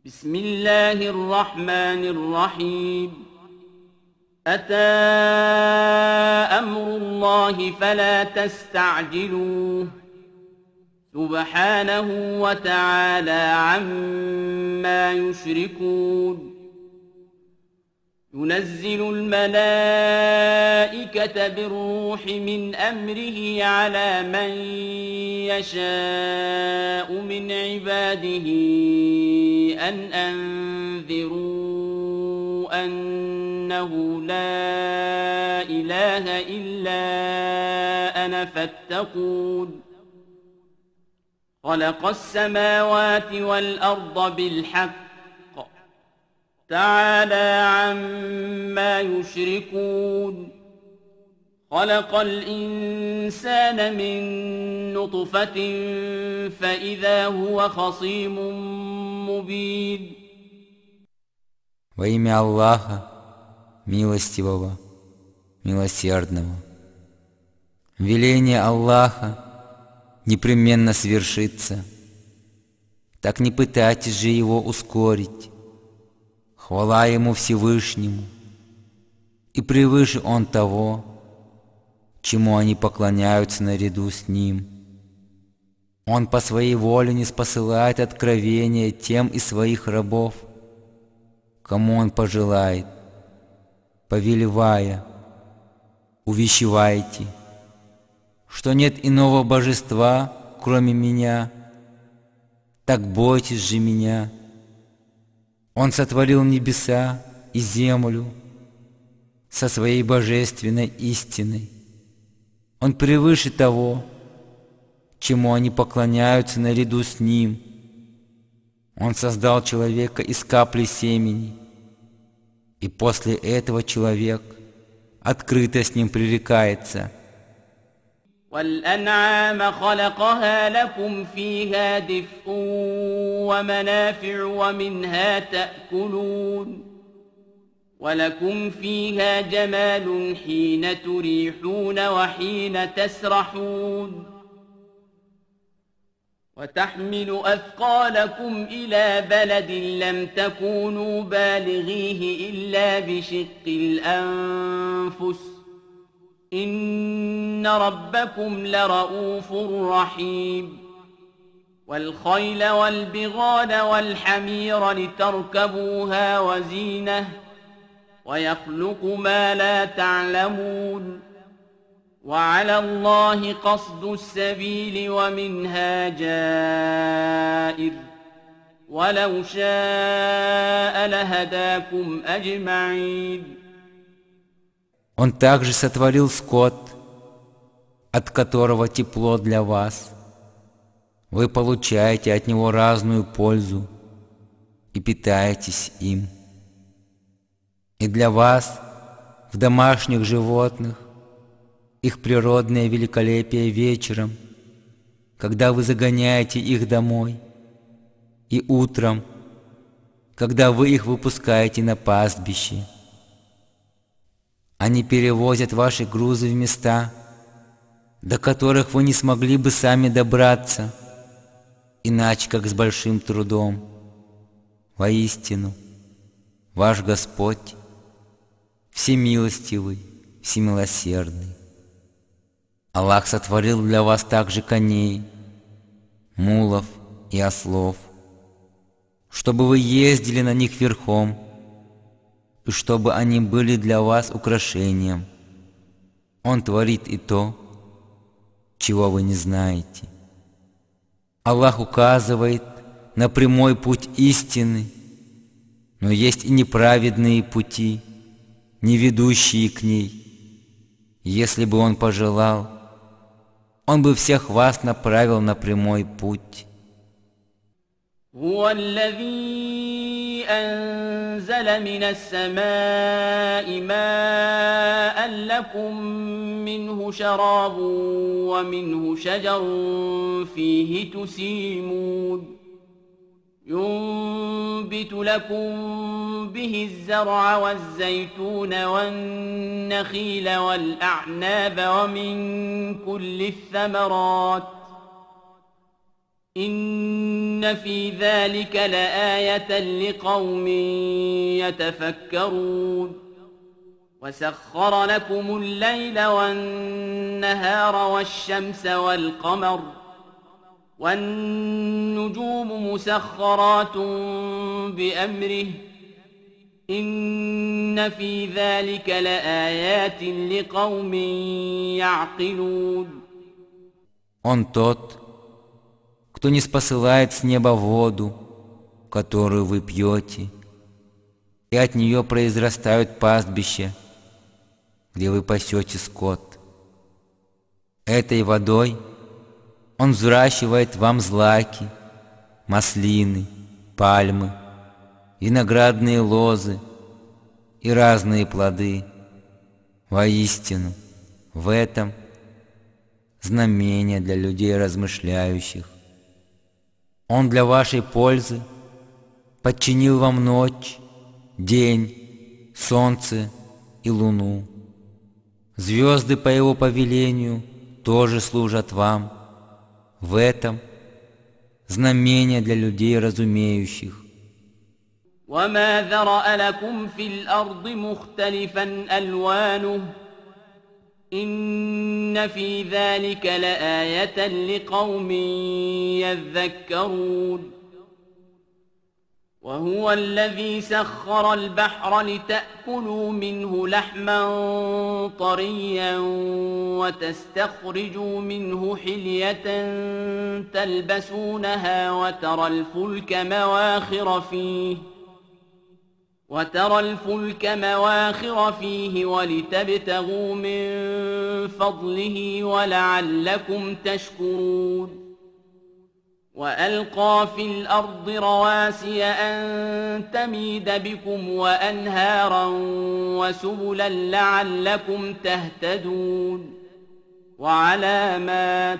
بسم الله الرحمن الرحيم أتى أمر الله فلا تستعجلوه سبحانه وتعالى عما يشركون ينزل الملائكة بالروح من أمره على من يشاء من عباده أن أنذروا أنه لا إله إلا أنا فاتقون خلق السماوات والأرض بالحق تعالى عما يشركون خلق الإنسان من نطفة فإذا هو خصيم مبين. Во имя Аллаха, милостивого, милосердного. Веление Аллаха непременно свершится. Так не пытайтесь же его ускорить. Хвала Ему Всевышнему, и превыше Он того, чему они поклоняются наряду с Ним. Он по своей воле не спосылает откровения тем из своих рабов, кому Он пожелает, повелевая: увещевайте, что нет иного божества, кроме Меня, так бойтесь же Меня. Он сотворил небеса и землю со своей божественной истиной. Он превыше того, чему они поклоняются наряду с Ним. Он создал человека из капли семени, и после этого человек открыто с ним пререкается. والأنعام خلقها لكم فيها دفء ومنافع ومنها تأكلون ولكم فيها جمال حين تريحون وحين تسرحون وتحمل أثقالكم إلى بلد لم تكونوا بالغيه إلا بشق الأنفس إن ربكم لرؤوف رحيم والخيل والبغال والحمير لتركبوها وزينة ويخلق ما لا تعلمون وعلى الله قصد السبيل ومنها جائر ولو شاء لهداكم أجمعين. Он также сотворил скот, от которого тепло для вас. Вы получаете от него разную пользу и питаетесь им. И для вас в домашних животных их природное великолепие вечером, когда вы загоняете их домой, и утром, когда вы их выпускаете на пастбище. Они перевозят ваши грузы в места, до которых вы не смогли бы сами добраться, иначе как с большим трудом. Воистину, ваш Господь всемилостивый, всемилосердный. Аллах сотворил для вас также коней, мулов и ослов, чтобы вы ездили на них верхом, и чтобы они были для вас украшением. Он творит и то, чего вы не знаете. Аллах указывает на прямой путь истины, но есть и неправедные пути, не ведущие к ней. Если бы Он пожелал, Он бы всех вас направил на прямой путь. أنزل من السماء ماء لكم منه شراب ومنه شجر فيه تسيمون ينبت لكم به الزرع والزيتون والنخيل والأعناب. الأعناب ومن كل الثمرات ويخلق ما لا تعلمون وعلى الله قصد السبيل ومنها جائر ولو شاء لهداكم أجمعين. Он также сотворил для вас скот, от которого тепло для вас. Вы получаете от него разную пользу и питаетесь им. И для вас в домашних животных их природное великолепие вечером, когда вы загоняете их домой, и утром, когда вы их выпускаете на пастбище. إن في ذلك لآية لقوم يتفكرون وسخر لكم الليل والنهار والشمس والقمر والنجوم مسخرات بأمره إن في ذلك لآيات لقوم يعقلون. Он тот, кто не спосылает с неба воду, которую вы пьете, и от нее произрастают пастбища, где вы пасете скот. Этой водой Он взращивает вам злаки, маслины, пальмы, виноградные лозы и разные плоды. Воистину, в этом знамение для людей размышляющих. Он для вашей пользы подчинил вам ночь, день, солнце и луну. Звезды по Его повелению тоже служат вам. В этом знамение для людей разумеющих. وما ذرأ لكم في الأرض مختلفا ألوانه إن في ذلك لآية لقوم يذكرون وهو الذي سخر البحر لتأكلوا منه لحما طريا وتستخرجوا منه حلية تلبسونها وترى الفلك مواخر فيه ولتبتغوا من فضله ولعلكم تشكرون وألقى في الأرض رواسي أن تميد بكم وأنهارا وسبلا لعلكم تهتدون وعلامات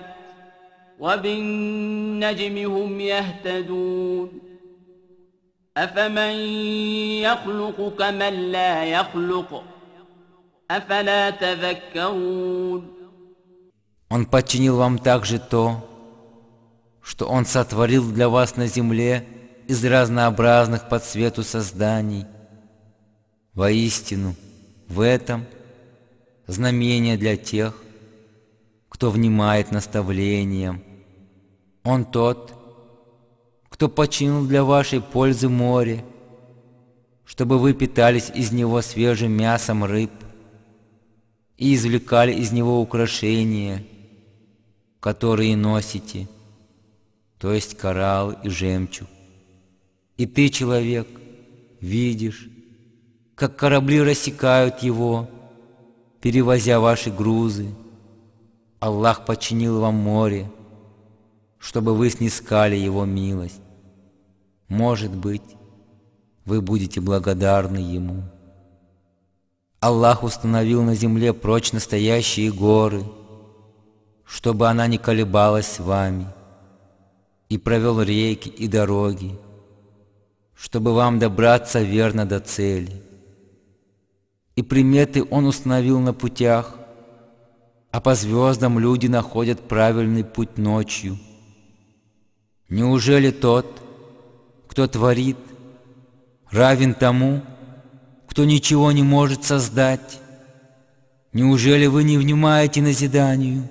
وبالنجم هم يهتدون أفمن يخلق كمن لا يخلق أفلا تذكرون. Он подчинил вам также то, что Он сотворил для вас на земле из разнообразных по цвету созданий. Воистину, в этом знамение для тех, кто внимает наставлениям. Он тот, кто подчинил для вашей пользы море, чтобы вы питались из него свежим мясом рыб и извлекали из него украшения, которые носите, то есть коралл и жемчуг. И ты, человек, видишь, как корабли рассекают его, перевозя ваши грузы. Аллах подчинил вам море, чтобы вы снискали Его милость. Может быть, вы будете благодарны Ему. Аллах установил на земле прочно стоящие горы, чтобы она не колебалась с вами, и провел реки и дороги, чтобы вам добраться верно до цели. И приметы Он установил на путях, а по звездам люди находят правильный путь ночью. Неужели тот, кто творит, равен тому, кто ничего не может создать? Неужели вы не внимаете назиданию?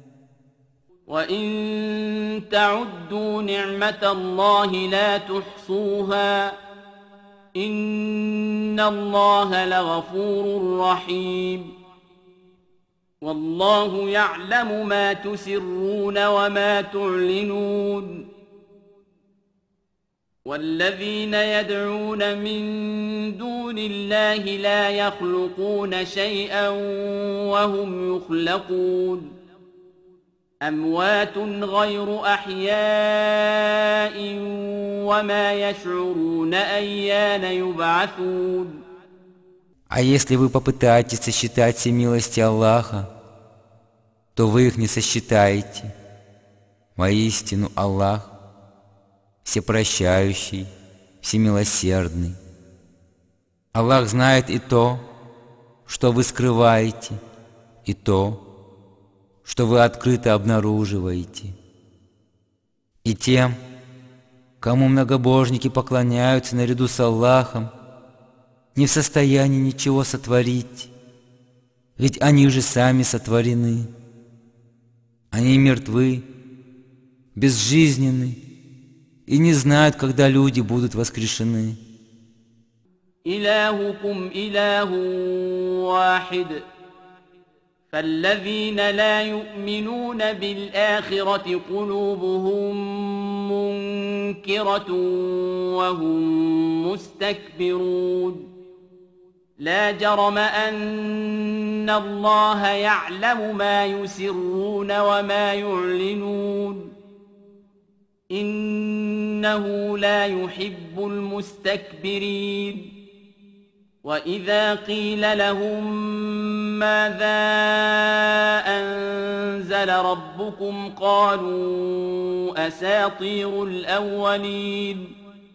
وَإِن تَعُدُّوا نِعْمَةَ اللَّهِ لَا تُحْصُوهَا إِنَّ اللَّهَ لَغَفُورٌ رَّحِيمٌ وَاللَّهُ يَعْلَمُ مَا تُسِرُّونَ وَمَا تُعْلِنُونَ وَالَّذِينَ يَدْعُونَ مِن دُونِ اللَّهِ لَا يَخْلُقُونَ شَيْئًا وَهُمْ يُخْلَقُونَ أَمْوَاتٌ غَيْرُ أَحْيَاءٍ وَمَا يَشْعُرُونَ أَيَّانَ يُبْعَثُونَ. А если вы попытаетесь сосчитать все милости Аллаха, то вы их не сосчитаете. Воистину Аллах всепрощающий, всемилосердный. Аллах знает и то, что вы скрываете, и то, что вы открыто обнаруживаете. И тем, кому многобожники поклоняются наряду с Аллахом, не в состоянии ничего сотворить, ведь они же сами сотворены. Они мертвы, безжизненны и не знают, когда люди будут воскрешены. إلهكم إله واحد فالذين لا يؤمنون بالآخرة قلوبهم منكرة وهم مستكبرون لا جرم أن الله يعلم ما يسرون وما يعلنون إنه لا يحب المستكبرين وإذا قيل لهم ماذا أنزل ربكم قالوا أساطير الأولين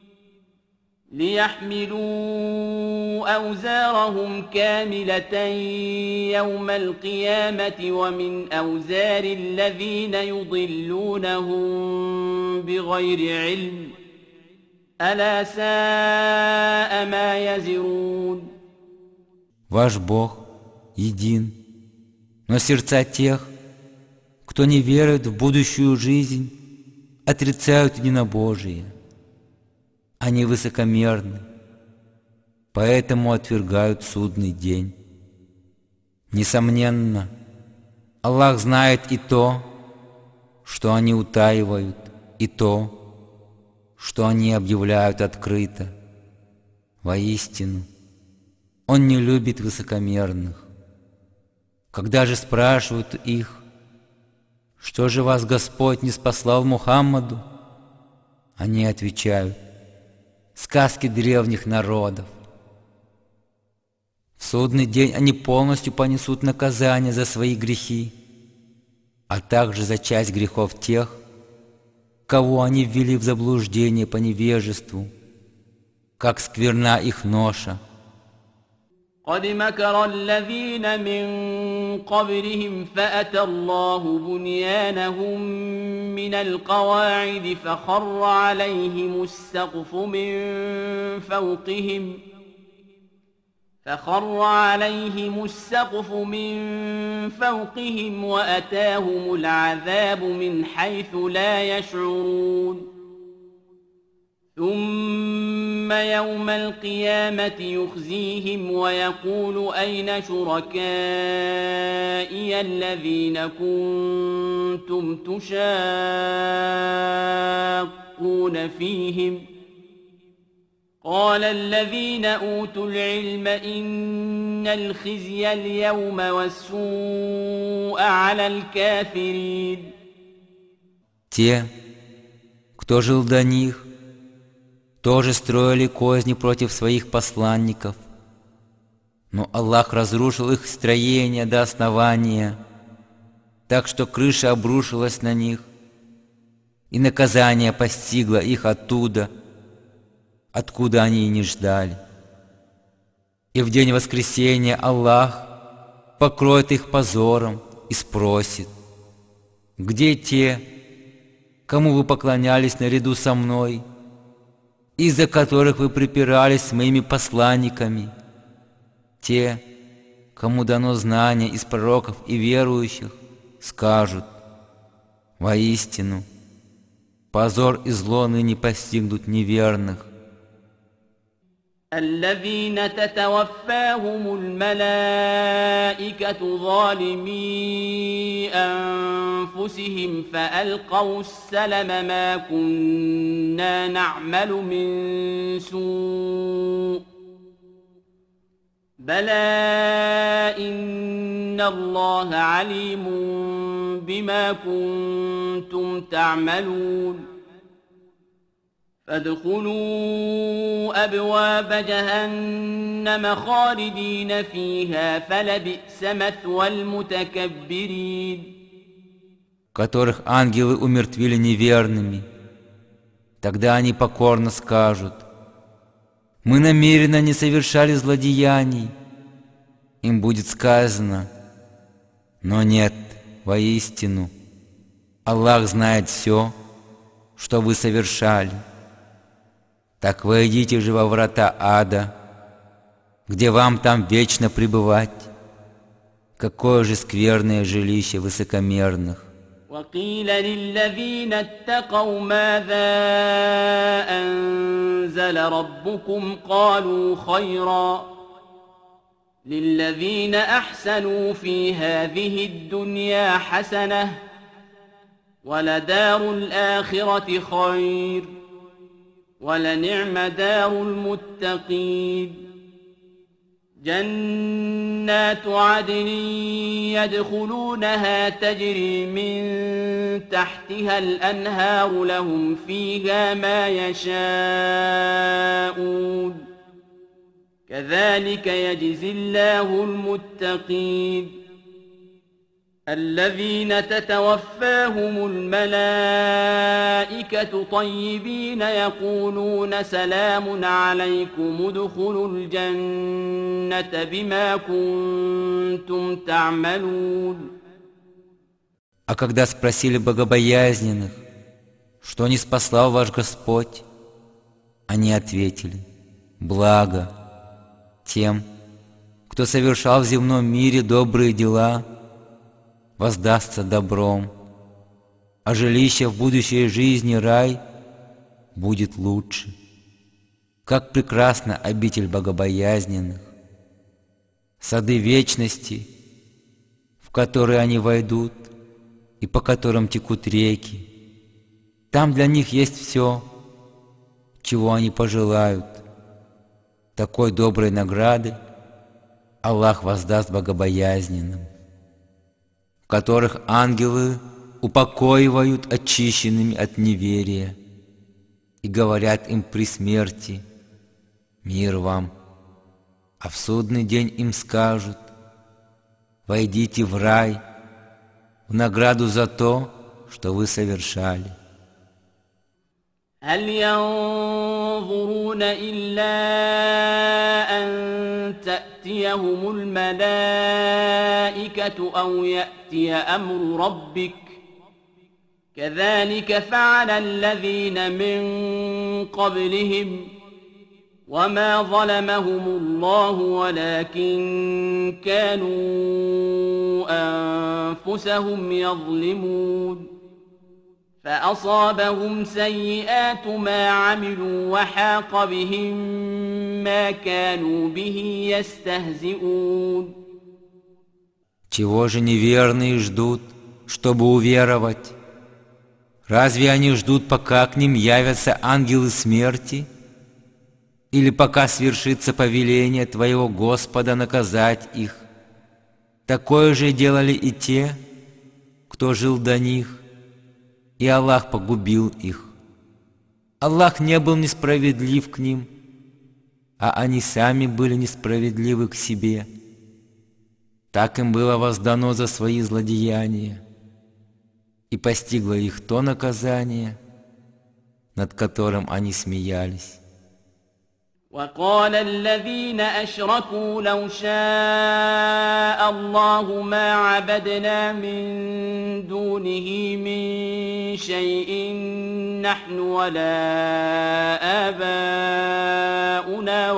ليحملوا أوزارهم كاملة يوم القيامة ومن أوزار الذين يضلونهم بغير علم ألا ساء ما يزرون. Ваш Бог един, но сердца тех, кто не верует в будущую жизнь, отрицают единобожие. Они высокомерны, поэтому отвергают судный день. Несомненно, Аллах знает и то, что они утаивают, и то, что они объявляют открыто. Воистину, Он не любит высокомерных. Когда же спрашивают их, что же вас Господь не спаслал Мухаммаду, они отвечают: сказки древних народов. В судный день они полностью понесут наказание за свои грехи, а также за часть грехов тех, кого они ввели в заблуждение по невежеству, как скверна их ноша. قد مكر الذين من قبلهم فأتى الله بنيانهم من القواعد فخر عليهم السقف من فوقهم وأتاهم العذاب من حيث لا يشعرون ثم يوم القيامة يخزيهم ويقول أين شركائي الذين كنتم تشاقون فيهم قال الذين أوتوا العلم إن الخزي اليوم والسوء على الكافرين. Те, кто жил до них, тоже строили козни против своих посланников, но Аллах разрушил их строение до основания, так что крыша обрушилась на них, и наказание постигло их оттуда, откуда они и не ждали. И в день воскресения Аллах покроет их позором и спросит: где те, кому вы поклонялись наряду со мной, из-за которых вы припирались с моими посланниками? Те, кому дано знание из пророков и верующих, скажут: воистину, позор и зло ныне постигнут неверных. الذين تتوفاهم الملائكة ظالمي أنفسهم فألقوا السلم ما كنا نعمل من سوء بلى إن الله عليم بما كنتم تعملون فادخلوا أبواب جهنم خالدين فيها فلبئس مثوى المتكبرين. Которых ангелы умертвили неверными. Тогда они покорно скажут: мы намеренно не совершали злодеяний. Им будет сказано: но нет, воистину, Аллах знает все, что вы совершали. Так войдите же во врата ада, где вам там вечно пребывать. Какое же скверное жилище высокомерных. وقيل للذين اتقوا ماذا أنزل ربكم قالوا خيرا للذين أحسنوا في هذه الدنيا حسنة ولدار الآخرة خير ولنعم دار المتقين جنات عدن يدخلونها تجري من تحتها الأنهار لهم فيها ما يشاءون كذلك يجزي الله المتقين الذين تتوفاهم الملائكة طيبين يقولون سلام عليكم ادخلوا الجنة بما كنتم تعملون. А когда спросили богобоязненных, что не спаслал ваш Господь, они ответили: благо тем, кто совершал в земном мире добрые дела, воздастся добром, а жилище в будущей жизни рай будет лучше. Как прекрасна обитель богобоязненных, сады вечности, в которые они войдут и по которым текут реки. Там для них есть все, чего они пожелают. Такой доброй награды Аллах воздаст богобоязненным, в которых ангелы упокоивают очищенными от неверия и говорят им при смерти: мир вам, а в судный день им скажут: войдите в рай в награду за то, что вы совершали. هل ينظرون إلا أن تأتيهم الملائكة أو يأتي أمر ربك كذلك فعل الذين من قبلهم وما ظلمهم الله ولكن كانوا أنفسهم يظلمون فأصابهم سيئات ما عملوا وحاق بهم ما كانوا به يستهزئون. Чего же неверные ждут, чтобы уверовать? Разве они ждут, пока к ним явятся ангелы смерти? Или пока свершится повеление твоего Господа наказать их? Такое же делали и те, кто жил до них, и Аллах погубил их. Аллах не был несправедлив к ним, а они сами были несправедливы к себе. Так им было воздано за свои злодеяния, и постигло их то наказание, над которым они смеялись. وقال الذين أشركوا لو شاء الله ما عبدنا من دونه من شيء نحن ولا آباؤنا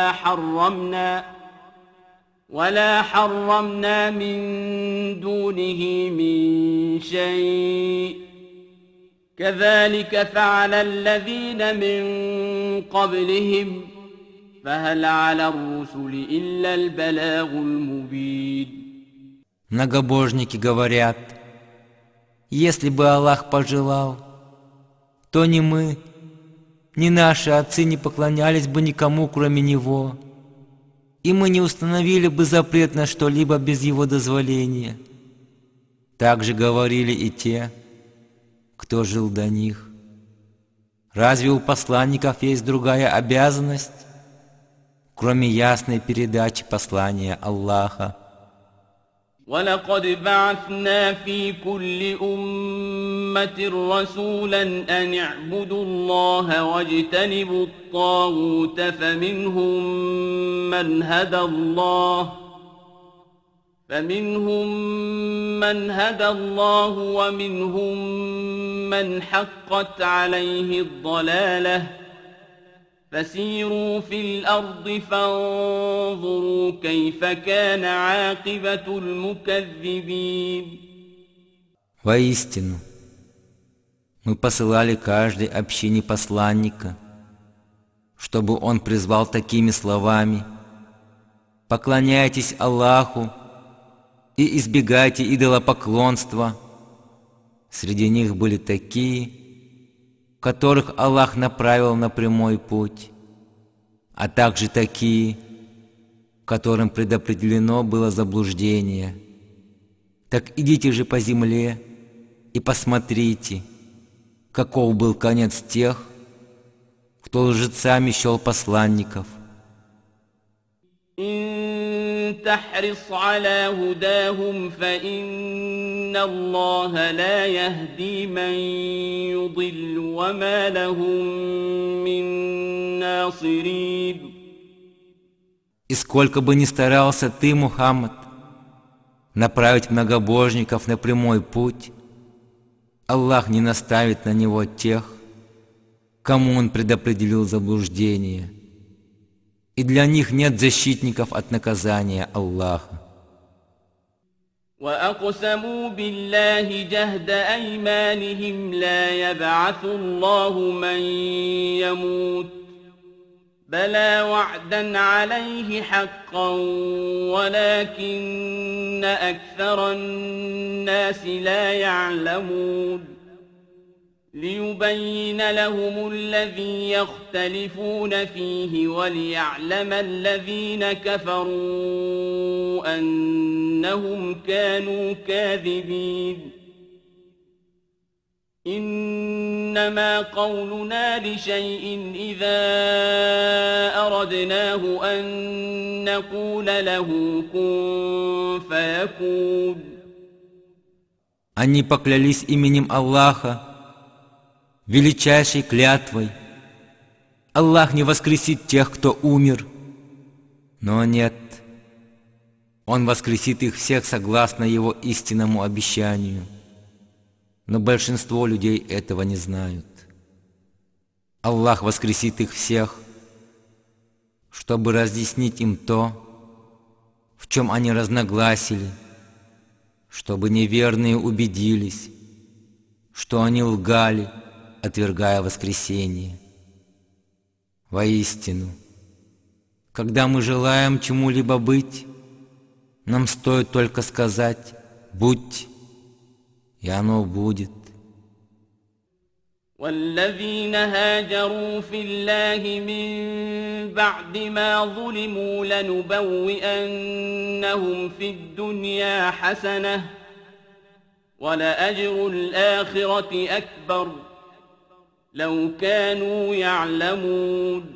ولا حرمنا من دونه من شيء كذلك فعل الذين من قبلهم فهل على الرسل إلا البلاغ المبين. Многобожники говорят: если бы Аллах пожелал, то ни мы, ни наши отцы не поклонялись бы никому, кроме Него, и мы не установили бы запрет на что-либо без Его дозволения. Так же говорили и те, кто жил до них. Разве у посланников есть другая обязанность, кроме ясной передачи послания Аллаха? وَلَقَدْ بَعَثْنَا فِي كُلِّ أُمَّةٍ رَسُولًا أَنِ اعْبُدُوا اللَّهَ وَاجْتَنِبُوا الطَّاغُوتَ فَمِنْهُمْ مَنْ هَدَى اللَّهُ فمنهم من هدى الله ومنهم من حقت عليه الضلالة فسيروا في الأرض فانظروا كيف كان عاقبة المكذبين. Воистину, мы посылали каждой общине посланника, чтобы он призвал такими словами: «Поклоняйтесь Аллаху и избегайте идолопоклонства». Среди них были такие, которых Аллах направил на прямой путь, а также такие, которым предопределено было заблуждение. Так идите же по земле и посмотрите, каков был конец тех, кто лжецами счел посланников. إن تحرص على هداهم فإن الله لا يهدي من يضل وما لهم من ناصرين. И сколько бы ни старался ты, Мухаммад, направить многобожников на прямой путь, Аллах не наставит на него тех, кому Он предопределил заблуждение, и для них нет защитников от наказания Аллаха. وأقسموا بالله جهد أيمانهم لا يبعث الله من يموت بلى وعدا عليه حقا ولكن أكثر الناس لا يعلمون. ليبين لهم الذي يختلفون فيه وليعلم الذين كفروا أنهم كانوا كاذبين. إنما قولنا لشيء إذا أردناه أن نقول له كن فيكون. Они поклялись именем Аллаха, величайшей клятвой: Аллах не воскресит тех, кто умер. Но нет, Он воскресит их всех согласно Его истинному обещанию. Но большинство людей этого не знают. Аллах воскресит их всех, чтобы разъяснить им то, в чем они разногласили, чтобы неверные убедились, что они лгали, отвергая воскресение. Воистину, когда мы желаем чему-либо быть, нам стоит только сказать «будь», и оно будет. والذين هاجروا في الله من بعد ما ظلموا لنبوئنهم في الدنيا حسنة ولأجر الآخرة أكبر لو كانوا يعلمون.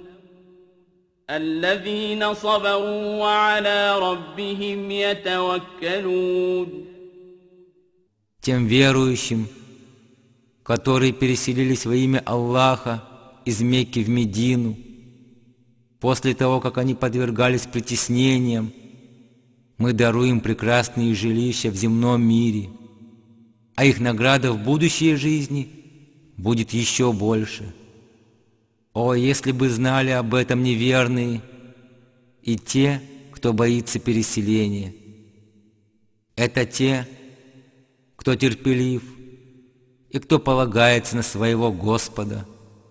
الذين صبروا وعلى ربهم يتوكلون. Тем верующим, которые переселились во имя Аллаха из Мекки в Медину, после того, как они подвергались притеснениям, мы даруем прекрасные жилища в земном мире, а их награда в будущей жизни будет еще больше. О, если бы знали об этом неверные и те, кто боится переселения! Это те, кто терпелив и кто полагается на своего Господа.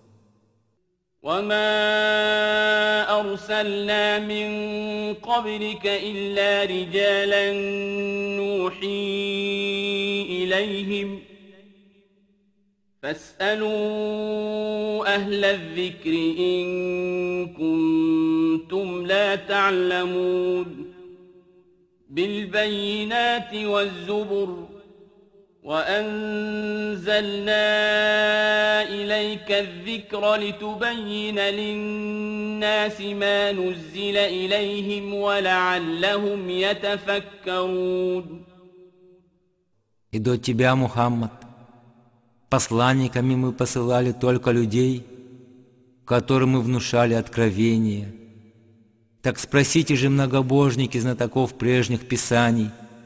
وما أرسلنا من قبلك إلا رجالا نوحي إليهم فاسألوا أهل الذكر إن كنتم لا تعلمون. بالبينات والزبر وأنزلنا إليك الذكر لتبين للناس ما نزل إليهم ولعلهم يتفكرون. И до тебя, Мухаммад, посланниками мы посылали только людей, которым мы внушали откровение. Так спросите же многобожники знатоков прежних писаний,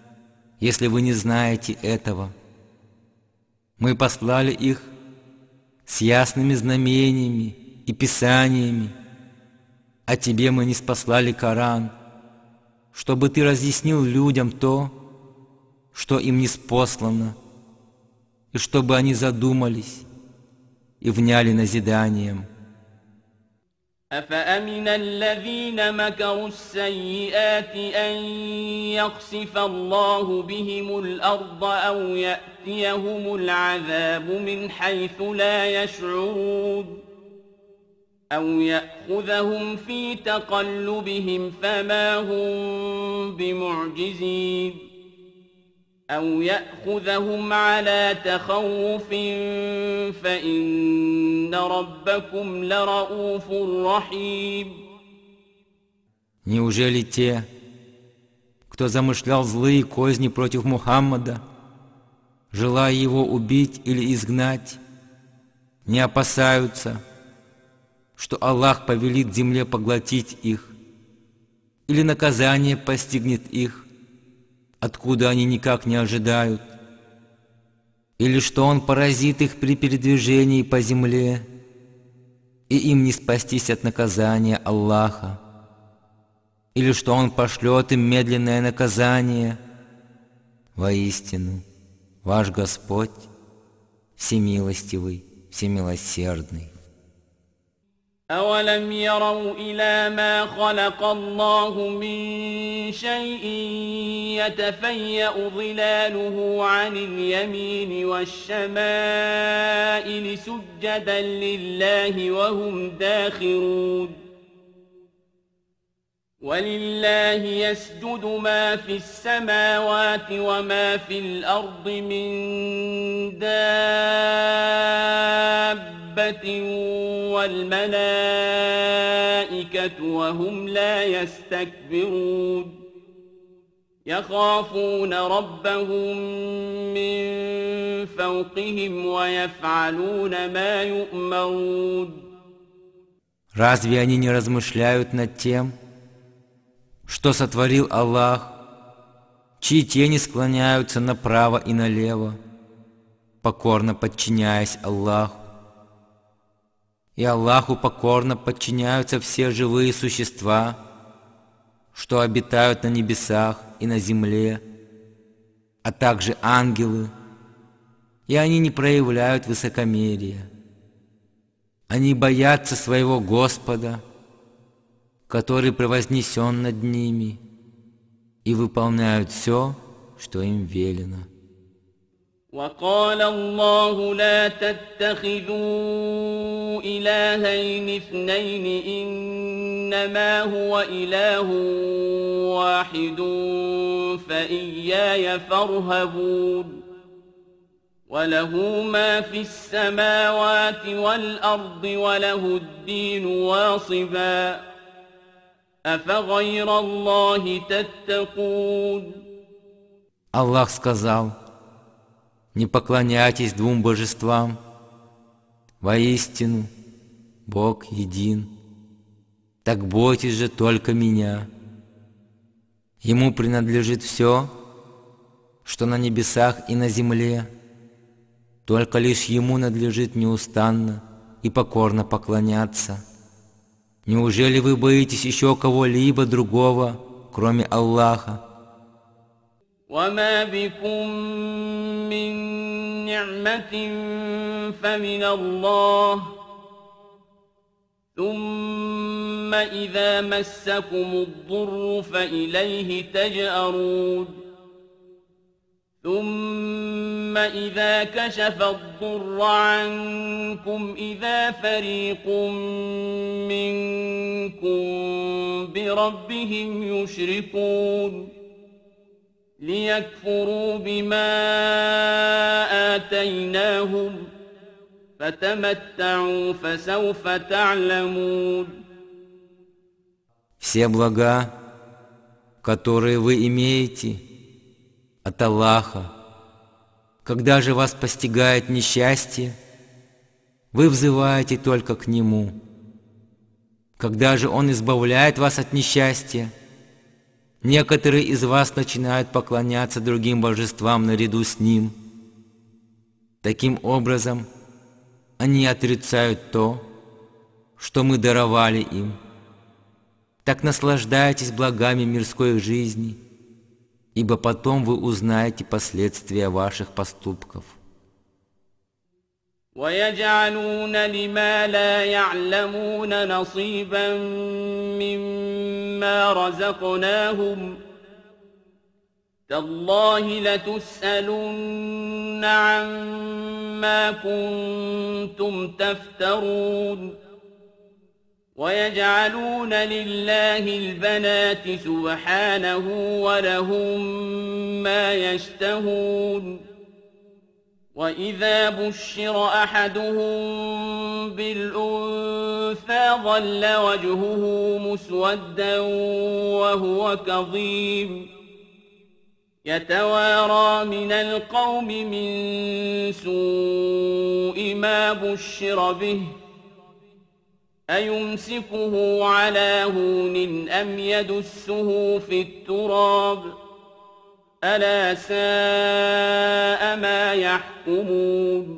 если вы не знаете этого. Мы послали их с ясными знамениями и писаниями, а тебе мы не спаслали Коран, чтобы ты разъяснил людям то, что им не спослано, и чтобы они задумались и вняли назиданием. أفأمن الذين مكروا السيئات أن يخسف الله بهم الأرض أو يأتيهم العذاب من حيث لا يشعرون أو يأخذهم في تقلبهم فما هم بمعجزين أو يأخذهم على تخوف فإن ربكم لرؤوف رحيم. Неужели те, кто замышлял злые козни против Мухаммада, желая его убить или изгнать, не опасаются, что Аллах повелит земле поглотить их, или наказание постигнет их, откуда они никак не ожидают, или что Он поразит их при передвижении по земле, и им не спастись от наказания Аллаха, или что Он пошлет им медленное наказание. Воистину, ваш Господь всемилостивый, всемилосердный. أولم يروا إلى ما خلق الله من شيء يتفيأ ظلاله عن اليمين والشمائل سجدا لله وهم داخرون ولله يسجد ما في السماوات وما في الأرض من دابة والملائكة وهم لا يستكبرون يخافون ربهم من فوقهم ويفعلون ما يؤمرون. Разве они не размышляют над тем, что сотворил Аллах, чьи тени склоняются направо и налево, покорно подчиняясь Аллаху? И Аллаху покорно подчиняются все живые существа, что обитают на небесах и на земле, а также ангелы, и они не проявляют высокомерия. Они боятся своего Господа, который превознесен над ними, и выполняют все, что им велено. وقال الله لا تتخذوا إلهين اثنين إنما هو إله واحد فإياي فارهبون وله ما في السماوات والأرض وله الدين واصبا أفغير الله تتقون. Аллах сказал: не поклоняйтесь двум божествам, воистину Бог един, так бойтесь же только Меня. Ему принадлежит все, что на небесах и на земле, только лишь Ему надлежит неустанно и покорно поклоняться. Неужели вы боитесь еще кого-либо другого, кроме Аллаха? وما بكم من نعمة فمن الله ثم إذا مسكم الضر فإليه تجأرون ثم إذا كشف الضر عنكم إذا فريق منكم بربهم يشركون ليكفروا بما آتيناهم فتمتعوا فسوف تعلمون. Все блага, которые вы имеете от Аллаха, когда же вас постигает несчастье, вы взываете только к Нему. Когда же Он избавляет вас от несчастья, Некоторые из вас начинают поклоняться другим божествам наряду с Ним. Таким образом, они отрицают то, что мы даровали им. Так наслаждайтесь благами мирской жизни, ибо потом вы узнаете последствия ваших поступков. ويجعلون لما لا يعلمون نصيبا مما رزقناهم تالله لتسألن عما كنتم تفترون ويجعلون لله البنات سبحانه ولهم ما يشتهون وإذا بشر أحدهم بالأنثى ظل وجهه مسودا وهو كظيم يتوارى من القوم من سوء ما بشر به أيمسكه على هون أم يدسه في التراب ألا ساء ما يحكمون.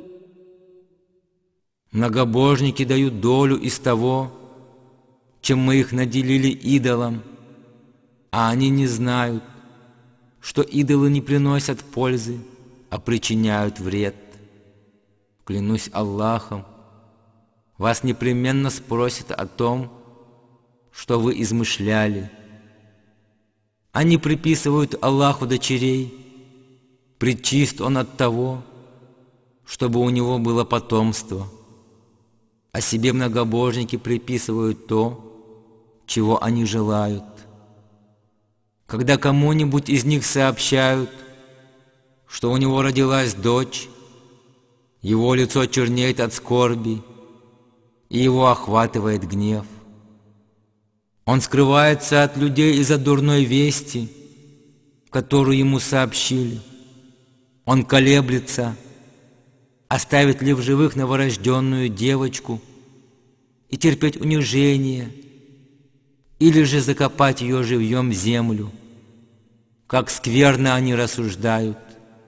Многобожники дают долю из того, чем мы их наделили идолам, а они не знают, что идолы не приносят пользы, а причиняют вред. Клянусь Аллахом, вас непременно спросят о том, что вы измышляли. Они приписывают Аллаху дочерей, пречист Он от того, чтобы у Него было потомство, а себе многобожники приписывают то, чего они желают. Когда кому-нибудь из них сообщают, что у него родилась дочь, его лицо чернеет от скорби, и его охватывает гнев. Он скрывается от людей из-за дурной вести, которую ему сообщили. Он колеблется, оставит ли в живых новорожденную девочку и терпеть унижение, или же закопать ее живьем в землю. Как скверно они рассуждают.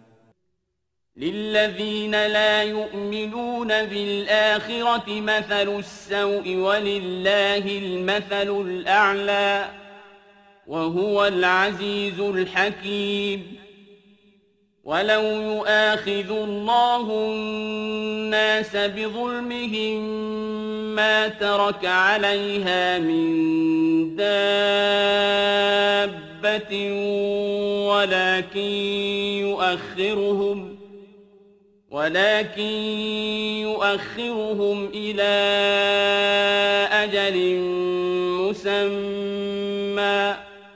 للذين لا يؤمنون بالآخرة مثل السوء ولله المثل الأعلى وهو العزيز الحكيم ولو يؤاخذ الله الناس بظلمهم ما ترك عليها من دابة ولكن يؤخرهم إلى أجل مسمى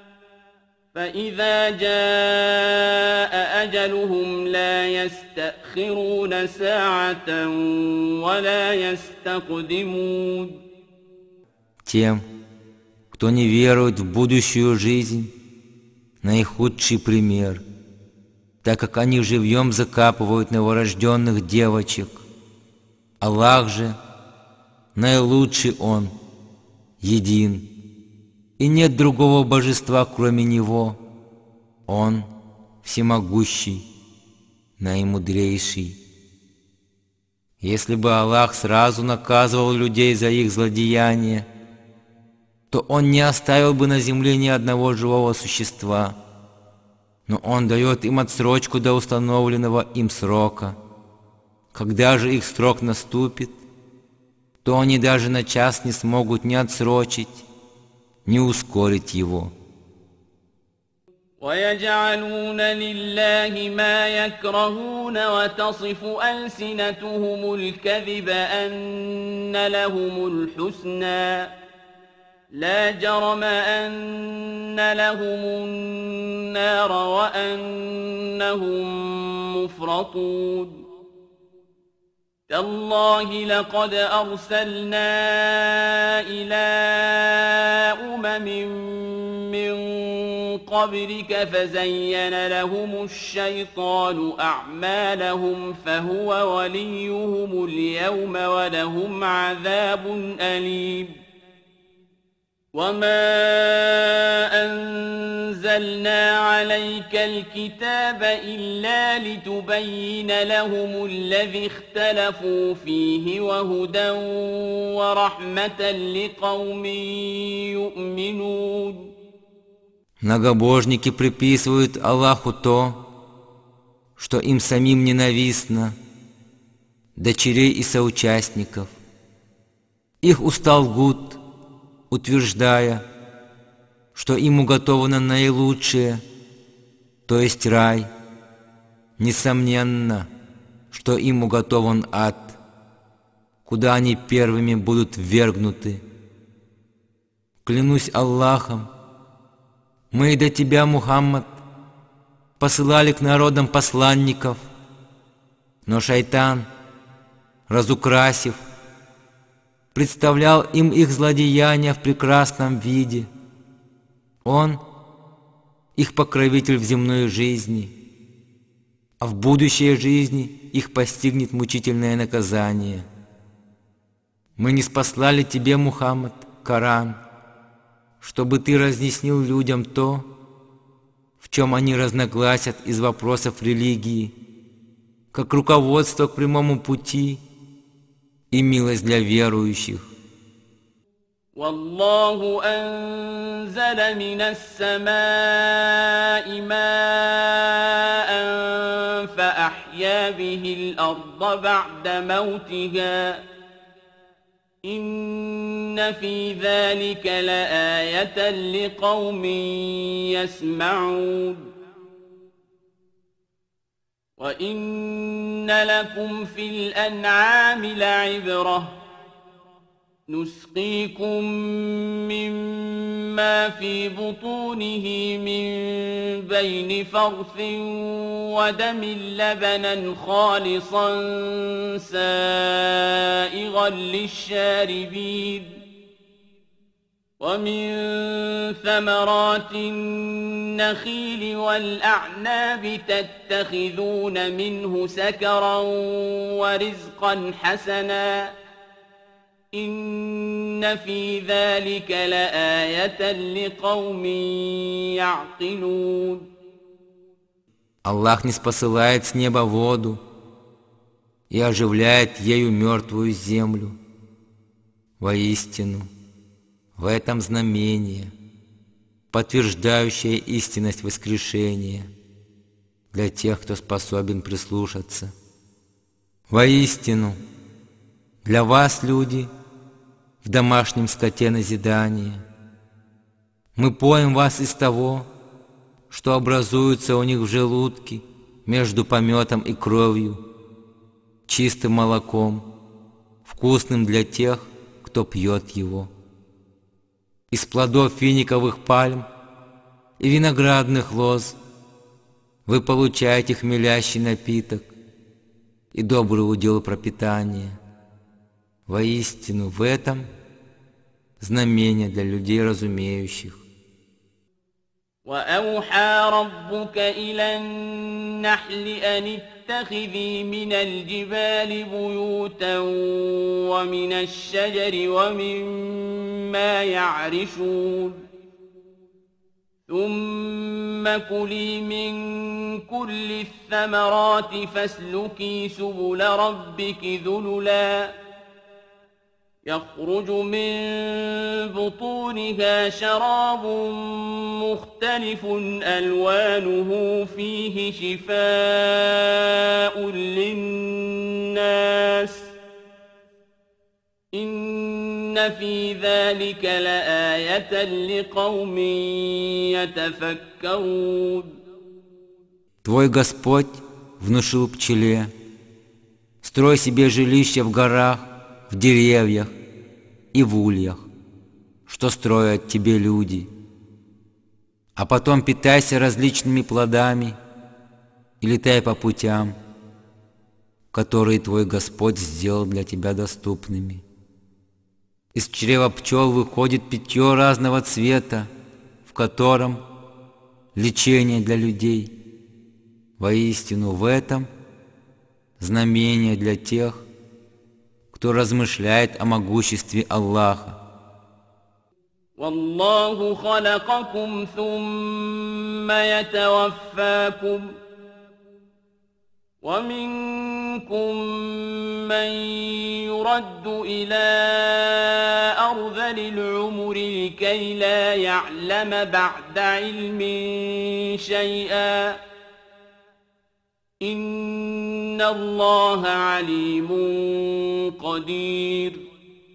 فإذا جاء أجلهم لا يستأخرون ساعة ولا يستقدمون. Тем, кто не верует в будущую жизнь, наихудший пример, так как они живьем закапывают новорожденных девочек. Аллах же, наилучший Он, един, и нет другого божества, кроме Него. Он всемогущий, наимудрейший. Если бы Аллах сразу наказывал людей за их злодеяния, то Он не оставил бы на земле ни одного живого существа. Но Он дает им отсрочку до установленного им срока. Когда же их срок наступит, то они даже на час не смогут ни отсрочить, ни ускорить его. ويجعلون لله ما يكرهون وتصف ألسنتهم الكذب أن لهم الحسنى لا جرم أن لهم النار وأنهم مفرطون. تالله لقد أرسلنا إلى من قبلك فزين لهم الشيطان أعمالهم فهو وليهم اليوم ولهم عذاب أليم. وما أنزلنا أنزلنا عليك الكتاب إلا لتبين لهم الذي اختلفوا فيه وهدى ورحمة لقوم يؤمنون. Многобожники приписывают Аллаху то, что им самим ненавистно, дочерей и соучастников. Их устал лгут, утверждая, что им уготовано наилучшее, то есть рай. Несомненно, что им уготован ад, куда они первыми будут ввергнуты. Клянусь Аллахом, мы и до тебя, Мухаммад, посылали к народам посланников, но шайтан, разукрасив, представлял им их злодеяния в прекрасном виде. Он — их покровитель в земной жизни, а в будущей жизни их постигнет мучительное наказание. Мы ниспослали тебе, Мухаммад, Коран, чтобы ты разъяснил людям то, в чем они разногласят из вопросов религии, как руководство к прямому пути и милость для верующих. والله أنزل من السماء ماء فأحيا به الأرض بعد موتها إن في ذلك لآية لقوم يسمعون. وإن لكم في الأنعام لعبرة نسقيكم مما في بطونه من بين فرث ودم لبنا خالصا سائغا للشاربين ومن ثمرات النخيل والأعناب تتخذون منه سكرا ورزقا حسنا إن في ذلك لآية لقوم يعقلون. Аллах ниспосылает с неба воду и оживляет ею мертвую землю. Воистину, в этом знамение, подтверждающее истинность воскрешения для тех, кто способен прислушаться. Воистину, для вас, люди, в домашнем скоте назидание. Мы поим вас из того, что образуется у них в желудке между пометом и кровью, чистым молоком, вкусным для тех, кто пьет его. Из плодов финиковых пальм и виноградных лоз вы получаете хмелящий напиток и добрый удел пропитания. Воистину, в этом знамение для людей разумеющих. وأوحى ربك إلى النحل أن اتخذي من الجبال بيوتا ومن الشجر ومما يعرشون ثم كلي من كل الثمرات فاسلكي سبل ربك ذللا يخرج من بطونها شراب مختلف ألوانه فيه شفاء للناس إن في ذلك لآية لقوم يتفكرون. Твой Господь внушил пчеле: строй себе жилище в горах, в деревьях и в ульях, что строят тебе люди. А потом питайся различными плодами и летай по путям, которые твой Господь сделал для тебя доступными. Из чрева пчел выходит питье разного цвета, в котором лечение для людей. Воистину, в этом знамение для тех, кто размышляет о могуществе Аллаха. والله خلقكم ثم يتوفاكم ومنكم من يرد إلى أرذل العمر لكي لا يعلم بعد علم شيئا إن الله عليم قدير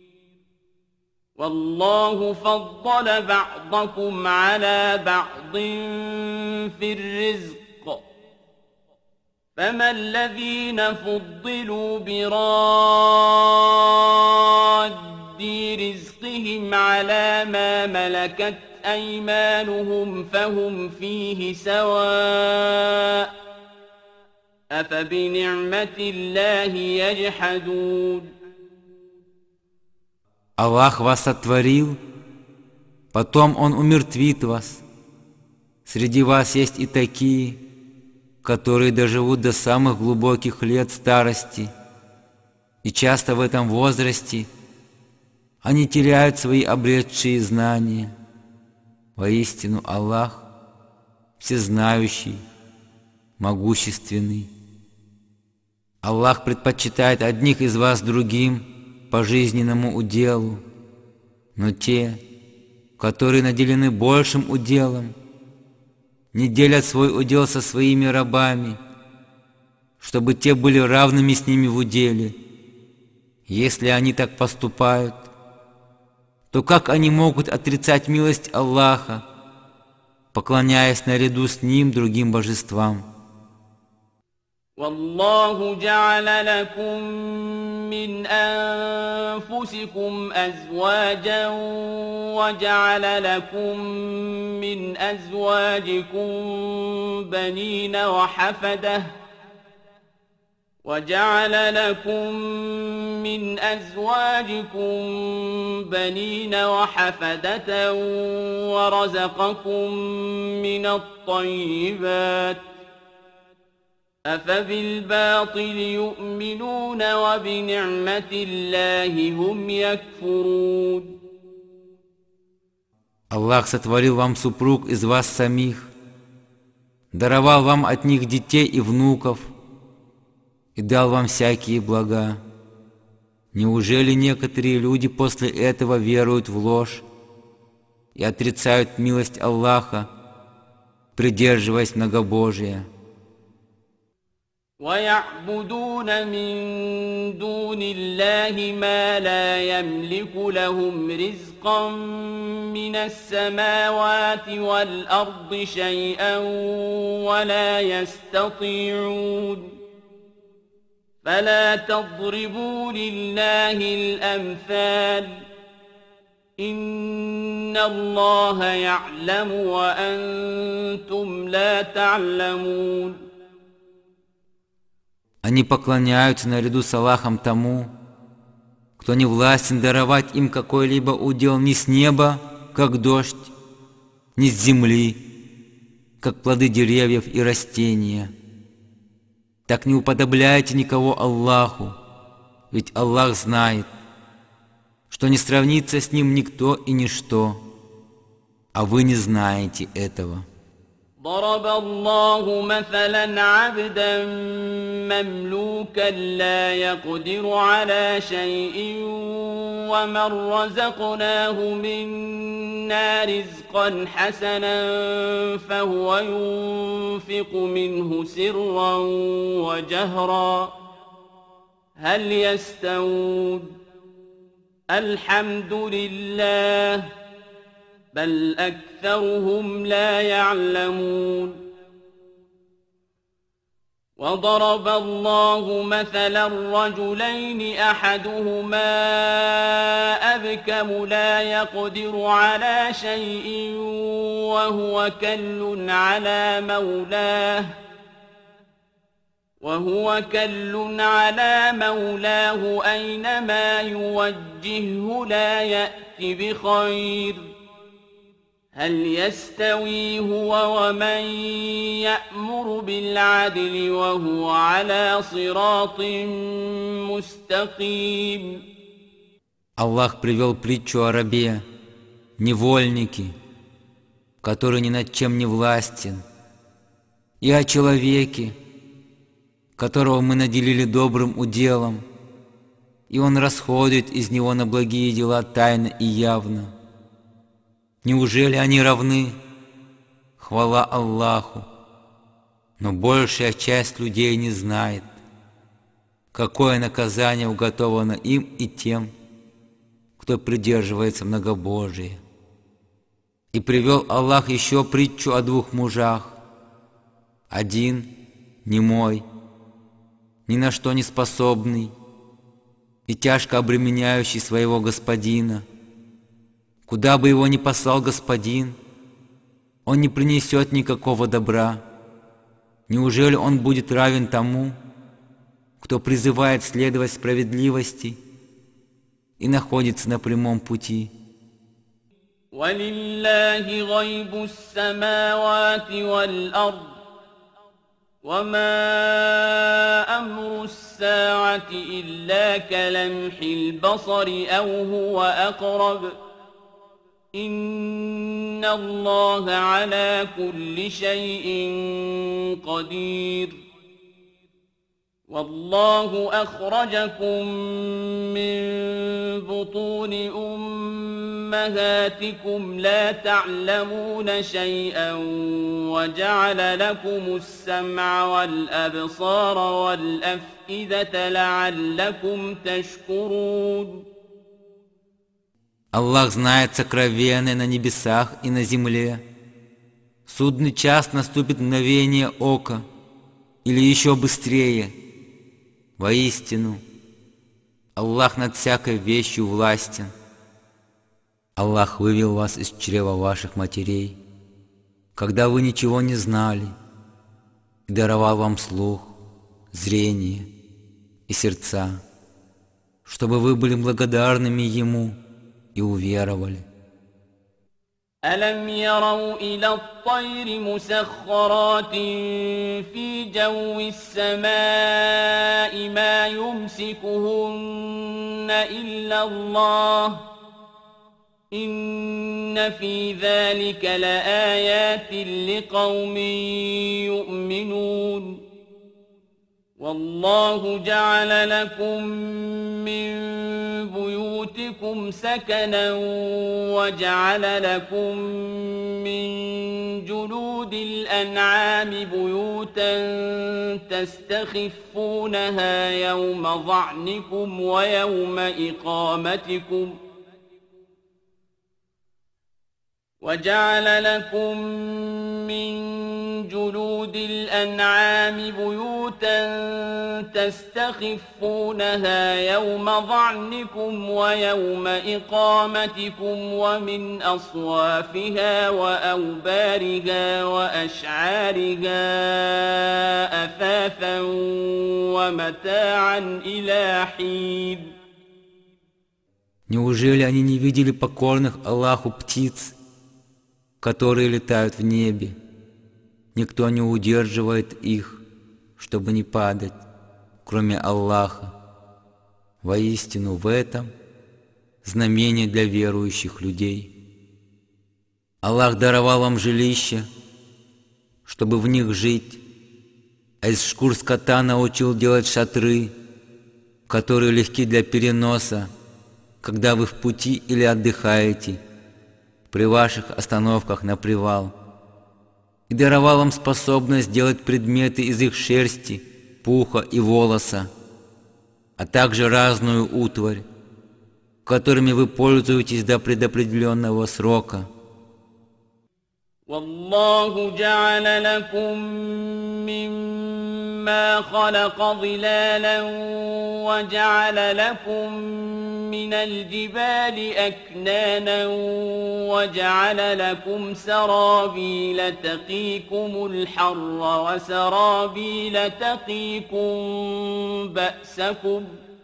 والله فضل بعضكم على بعض في الرزق فما الذين فضلوا براد رزقهم على ما ملكت أيمانهم فهم فيه سواء أفبنعمة الله يجحدون. Аллах вас сотворил, потом Он умертвит вас. Среди вас есть и такие, которые доживут до самых глубоких лет старости, и часто в этом возрасте они теряют свои обретшие знания. Воистину Аллах всезнающий, могущественный. Аллах предпочитает одних из вас другим по жизненному уделу, но те, которые наделены большим уделом, не делят свой удел со своими рабами, чтобы те были равными с ними в уделе. Если они так поступают, то как они могут отрицать милость Аллаха, поклоняясь наряду с Ним другим божествам? والله جعل لكم من أنفسكم أزواجا وجعل لكم من أزواجكم بنين وحفدة ورزقكم من الطيبات أفبالباطل يؤمنون وبنعمة الله هم يكفرون. Аллах сотворил вам супруг из вас самих, даровал вам от них детей и внуков и дал вам всякие блага. Неужели некоторые люди после этого веруют в ложь и отрицают милость Аллаха, придерживаясь многобожия? ويعبدون من دون الله ما لا يملك لهم رزقا من السماوات والأرض شيئا ولا يستطيعون فلا تضربوا لله الأمثال إن الله يعلم وأنتم لا تعلمون. Они поклоняются наряду с Аллахом тому, кто не властен даровать им какой-либо удел ни с неба, как дождь, ни с земли, как плоды деревьев и растения. Так не уподобляйте никого Аллаху, ведь Аллах знает, что не сравнится с Ним никто и ничто, а вы не знаете этого. ضرب الله مثلا عبدا مملوكا لا يقدر على شيء ومن رزقناه منا رزقا حسنا فهو ينفق منه سرا وجهرا هل يستوون الحمد لله بل أكثرهم لا يعلمون. وضرب الله مثلا رجلين أحدهما أبكم لا يقدر على شيء وهو كل على مولاه أينما يوجهه لا يأتي بخير هل يستوي هو ومن يأمر بالعدل وهو على صراط مستقيم. Аллах привел притчу о рабе, невольники, который ни над чем не властен, и о человеке, которого мы наделили добрым уделом, и он расходует из него на благие дела тайно и явно. Неужели они равны? Хвала Аллаху! Но большая часть людей не знает, какое наказание уготовано им и тем, кто придерживается многобожия. И привел Аллах еще притчу о двух мужах. Один немой, ни на что не способный и тяжко обременяющий своего господина. Куда бы его ни послал господин, он не принесет никакого добра. Неужели он будет равен тому, кто призывает следовать справедливости и находится на прямом пути? وَلِلَّهِ غَيْبُ السَّمَاوَاتِ وَالْأَرْضِ وَمَا أَمْرُ السَّاعَةِ إِلَّا كَلَمْحِ الْبَصَرِ أَوْ هُوَ أَقْرَبُ إِنَّ اللَّهَ عَلَى كُلِّ شَيْءٍ قَدِيرٌ وَاللَّهُ أَخْرَجَكُم مِّن بُطُونِ أُمَّهَاتِكُمْ لَا تَعْلَمُونَ شَيْئًا وَجَعَلَ لَكُمُ السَّمْعَ وَالْأَبْصَارَ وَالْأَفْئِدَةَ لَعَلَّكُمْ تَشْكُرُونَ. Аллах знает сокровенное на небесах и на земле. Судный час наступит мгновение ока, или еще быстрее. Воистину, Аллах над всякой вещью властен. Аллах вывел вас из чрева ваших матерей, когда вы ничего не знали, и даровал вам слух, зрение и сердца, чтобы вы были благодарными Ему и уверовали. أَلَمْ يَرَوْا إِلَى الطَّيْرِ مُسَخَّرَاتٍ فِي جَوِّ السَّمَاءِ مَا يُمْسِكُهُنَّ إِلَّا اللَّهُ إِنَّ فِي ذَلِكَ لَآيَاتٍ لِقَوْمٍ يُؤْمِنُونَ وَاللَّهُ جَعَلَ لَكُم مِّن بُيُوتِكُمْ سَكَنًا وَجَعَلَ لَكُم مِّن جُلُودِ الْأَنْعَامِ بُيُوتًا تَسْتَخِفُّونَهَا يَوْمَ ظَعْنِكُمْ وَيَوْمَ إِقَامَتِكُمْ وَجَعَلَ لَكُم مِّن جُلُودِ الْأَنْعَامِ بُيُوتًا تَسْتَخِفُّونَهَا يَوْمَ ظَعْنِكُمْ وَيَوْمَ إِقَامَتِكُمْ وَمِنْ أَصْوَافِهَا وَأَوْبَارِهَا وَأَشْعَارِهَا أَثَاثًا وَمَتَاعًا إِلَى حِينٍ. Неужели они не видели покорных Аллаху птиц, которые летают в небе? Никто не удерживает их, чтобы не падать, кроме Аллаха. Воистину в этом знамение для верующих людей. Аллах даровал вам жилища, чтобы в них жить, а из шкур скота научил делать шатры, которые легки для переноса, когда вы в пути или отдыхаете, при ваших остановках на привал. И даровал вам способность делать предметы из их шерсти, пуха и волоса, а также разную утварь, которыми вы пользуетесь до предопределенного срока. وَاللَّهُ جَعَلَ لَكُم مِّمَّا خَلَقَ ظِلَالًا وَجَعَلَ لَكُم مِّنَ الْجِبَالِ أَكْنَانًا وَجَعَلَ لَكُمْ سَرَابِيلَ تَقِيكُمُ الْحَرَّ وَسَرَابِيلَ تَقِيكُم بَأْسَكُمْ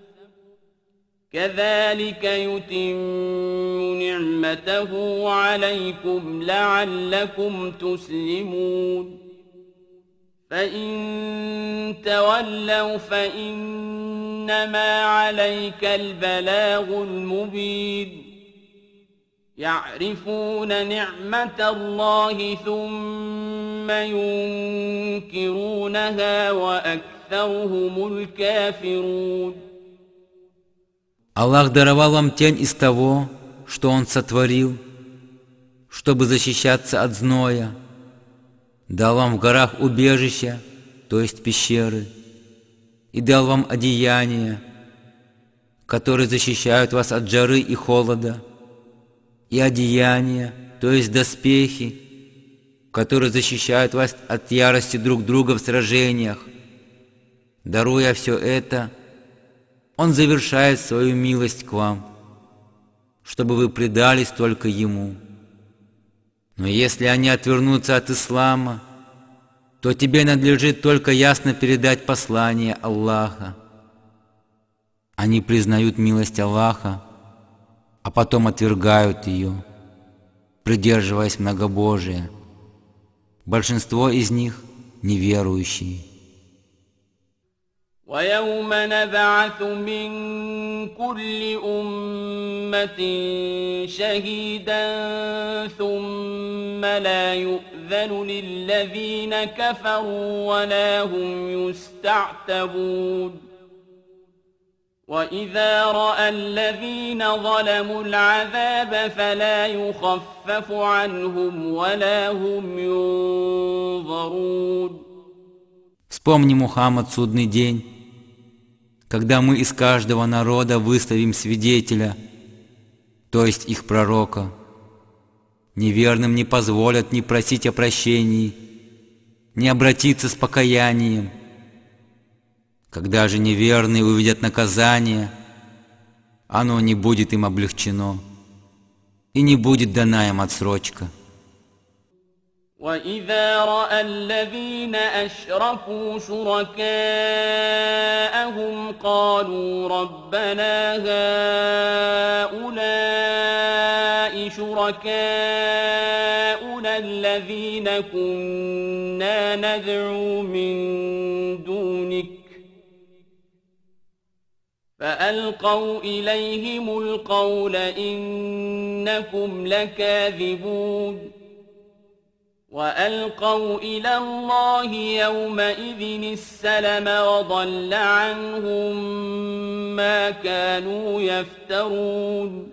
كَذَلِكَ يُتِمُّ نِعْمَتَهُ عَلَيْكُمْ لَعَلَّكُمْ تُسْلِمُونَ فَإِن تَوَلَّوْا فَإِنَّمَا عَلَيْكَ الْبَلَاغُ الْمُبِينُ يعرفون نعمة الله ثم ينكرونها وأكثرهم الكافرون. Аллах даровал вам тень из того, что Он сотворил, чтобы защищаться от зноя, дал вам в горах убежища, то есть пещеры, и дал вам одеяния, которые защищают вас от жары и холода, и одеяния, то есть доспехи, которые защищают вас от ярости друг друга в сражениях. Даруя все это, Он завершает свою милость к вам, чтобы вы предались только Ему. Но если они отвернутся от ислама, то тебе надлежит только ясно передать послание Аллаха. Они признают милость Аллаха, а потом отвергают ее, придерживаясь многобожия. Большинство из них неверующие. ويوم نبعث من كل أمة شهيدا ثم لا يؤذن للذين كفروا ولا هم يستعتبون. وإذا رأى الذين ظلموا العذاب فلا يخفف عنهم ولا هم ينظرون. Вспомни, Мухаммад, судный день, когда мы из каждого народа выставим свидетеля, то есть их пророка. Неверным не позволят ни просить о прощении, ни обратиться с покаянием. Когда же неверные увидят наказание, оно не будет им облегчено, и не будет дана им отсрочка. وَإِذَا رَأَى الَّذِينَ أَشْرَكُوا شُرَكَاءَهُمْ قَالُوا رَبَّنَا هَؤُلَاءِ شُرَكَاؤُنَا الَّذِينَ كُنَّا نَدْعُو مِن دُونِكَ فَأَلْقَوْا إِلَيْهِمُ الْقَوْلَ إِنَّكُمْ لَكَاذِبُونَ. وَأَلْقَوْا إِلَى اللَّهِ يَوْمَئِذٍ السَّلَمَ وَضَلَّ عَنْهُمْ مَا كَانُوا يَفْتَرُونَ.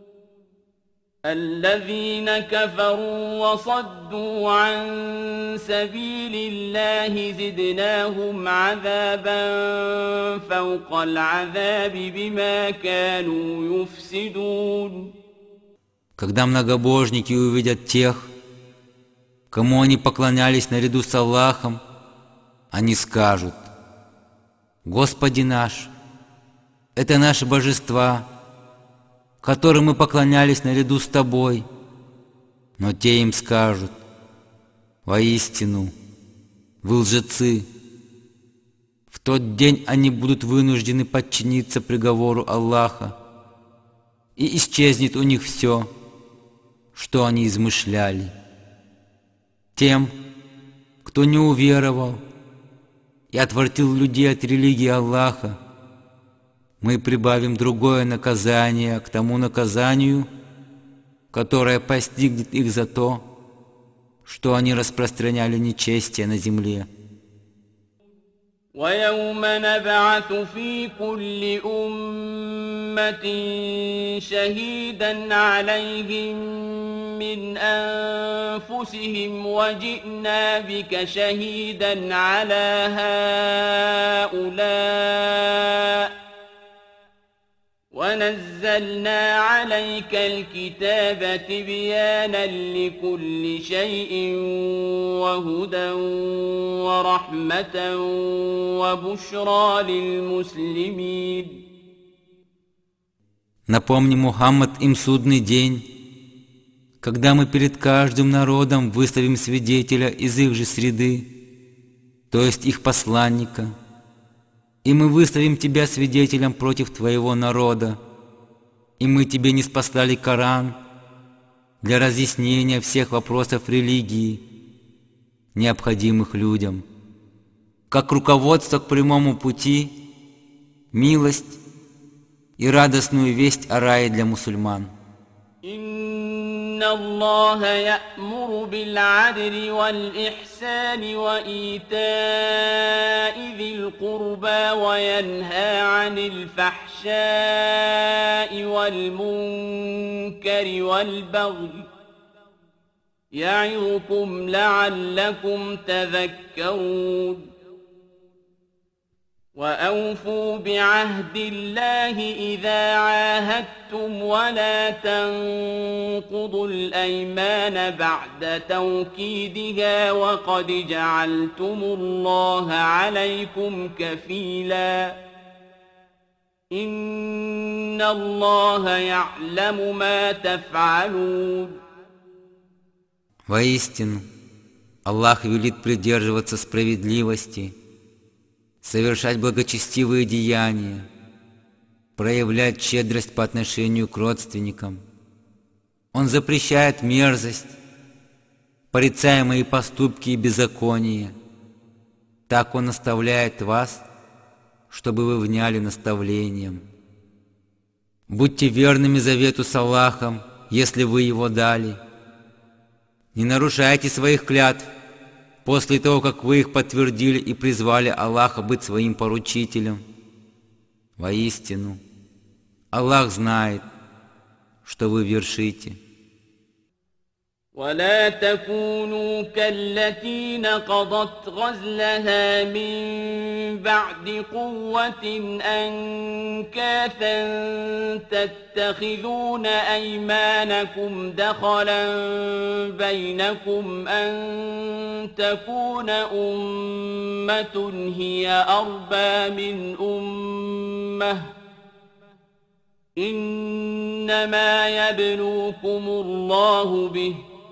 الَّذِينَ كَفَرُوا وَصَدُّوا عَن سَبِيلِ اللَّهِ زِدْنَاهُمْ عَذَابًا فَوْقَ الْعَذَابِ بِمَا كَانُوا يُفْسِدُونَ. Когда многобожники увидят тех, кому они поклонялись наряду с Аллахом, они скажут: «Господи наш, это наши божества, которым мы поклонялись наряду с Тобой». Но те им скажут: «Воистину, вы лжецы». В тот день они будут вынуждены подчиниться приговору Аллаха, и исчезнет у них все, что они измышляли. Тем, кто не уверовал и отвратил людей от религии Аллаха, мы прибавим другое наказание к тому наказанию, которое постигнет их за то, что они распространяли нечестие на земле. وَيَوْمَ نَبْعَثُ فِي كُلِّ أُمَّةٍ شَهِيدًا عَلَيْهِمْ مِنْ أَنفُسِهِمْ وَجِئْنَا بِكَ شَهِيدًا عَلَى هَؤُلَاءِ وَنَزَّلْنَا عَلَيْكَ الْكِتَابَ تِبْيَانًا لِكُلِّ شَيْءٍ وَهُدًى وَرَحْمَةً وَبُشْرَى لِلْمُسْلِمِينَ. Напомни, Мухаммад, им судный день, когда мы перед каждым народом выставим свидетеля из их же среды, то есть их посланника, и мы выставим тебя свидетелем против твоего народа, и мы тебе ниспослали Коран для разъяснения всех вопросов религии, необходимых людям, как руководство к прямому пути, милость и радостную весть о рае для мусульман. الله يأمر بالعدل والإحسان وإيتاء ذي القربى وينهى عن الفحشاء والمنكر والبغي يعظكم لعلكم تذكرون وأوفوا بعهد الله إذا عاهدتم ولا تنقضوا الأيمان بعد توكيدها وقد جعلتم الله عليكم كفيلا إن الله يعلم ما تفعلون. Воистину, Аллах велит придерживаться справедливости, совершать благочестивые деяния, проявлять щедрость по отношению к родственникам. Он запрещает мерзость, порицаемые поступки и беззаконие. Так Он наставляет вас, чтобы вы вняли наставлением. Будьте верными завету с Аллахом, если вы его дали. Не нарушайте своих клятв после того, как вы их подтвердили и призвали Аллаха быть своим поручителем. Воистину, Аллах знает, что вы вершите. ولا تكونوا كالتي نقضت غزلها من بعد قوة أنكاثا تتخذون أيمانكم دخلا بينكم أن تكون أمة هي أربى من أمة إنما يبلوكم الله به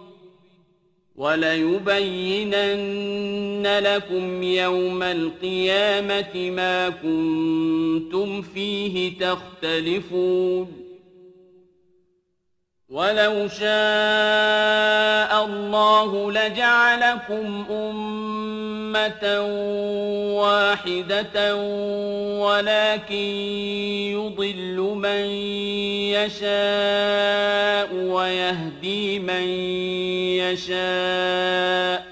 وَلَيُبَيِّنَنَّ لَكُمْ يَوْمَ الْقِيَامَةِ مَا كُنتُمْ فِيهِ تَخْتَلِفُونَ وَلَوْ شَاءَ اللَّهُ لَجَعَلَكُمْ أُمَّةً وَاحِدَةً وَلَكِنْ يُضِلُّ مَنْ يَشَاءُ وَيَهْدِي مَنْ يَشَاءُ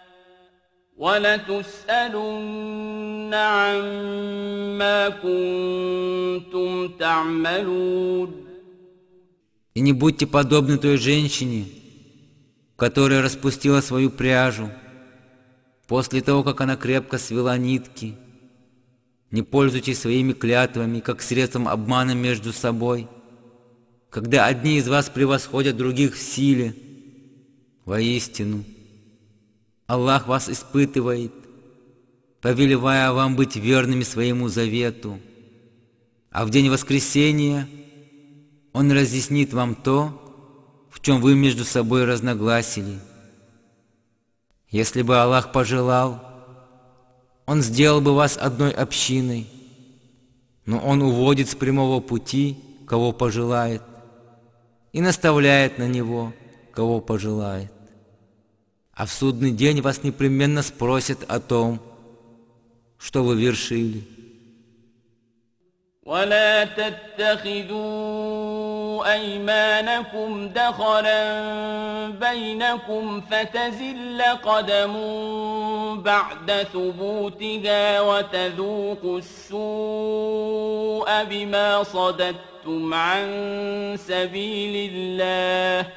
وَلَتُسْأَلُنَّ عَمَّا كُنْتُمْ تَعْمَلُونَ. И не будьте подобны той женщине, которая распустила свою пряжу после того, как она крепко свела нитки. Не пользуйтесь своими клятвами, как средством обмана между собой, когда одни из вас превосходят других в силе. Воистину, Аллах вас испытывает, повелевая вам быть верными своему завету, а в день воскресения Он разъяснит вам то, в чем вы между собой разногласили. Если бы Аллах пожелал, Он сделал бы вас одной общиной, но Он уводит с прямого пути, кого пожелает, и наставляет на него, кого пожелает. А в судный день вас непременно спросят о том, что вы вершили. ولا تتخذوا أيمانكم دخلا بينكم فتزل قدم بعد ثبوتها وتذوقوا السوء بما صددتم عن سبيل الله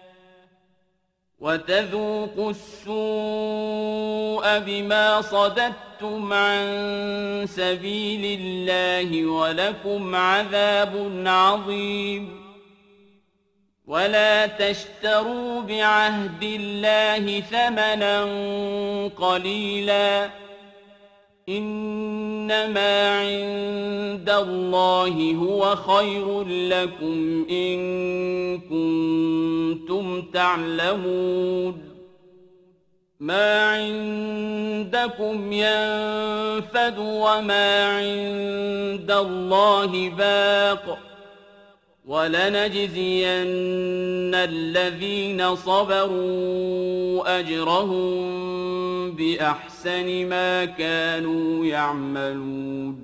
وتذوقوا السوء بما صددتم عن سبيل الله ولكم عذاب عظيم. ولا تشتروا بعهد الله ثمنا قليلا إنما عند الله هو خير لكم إن كنتم تعلمون. ما عندكم ينفد وما عند الله باق ولنجزين الذين صبروا أجرهم بأحسن ما كانوا يعملون.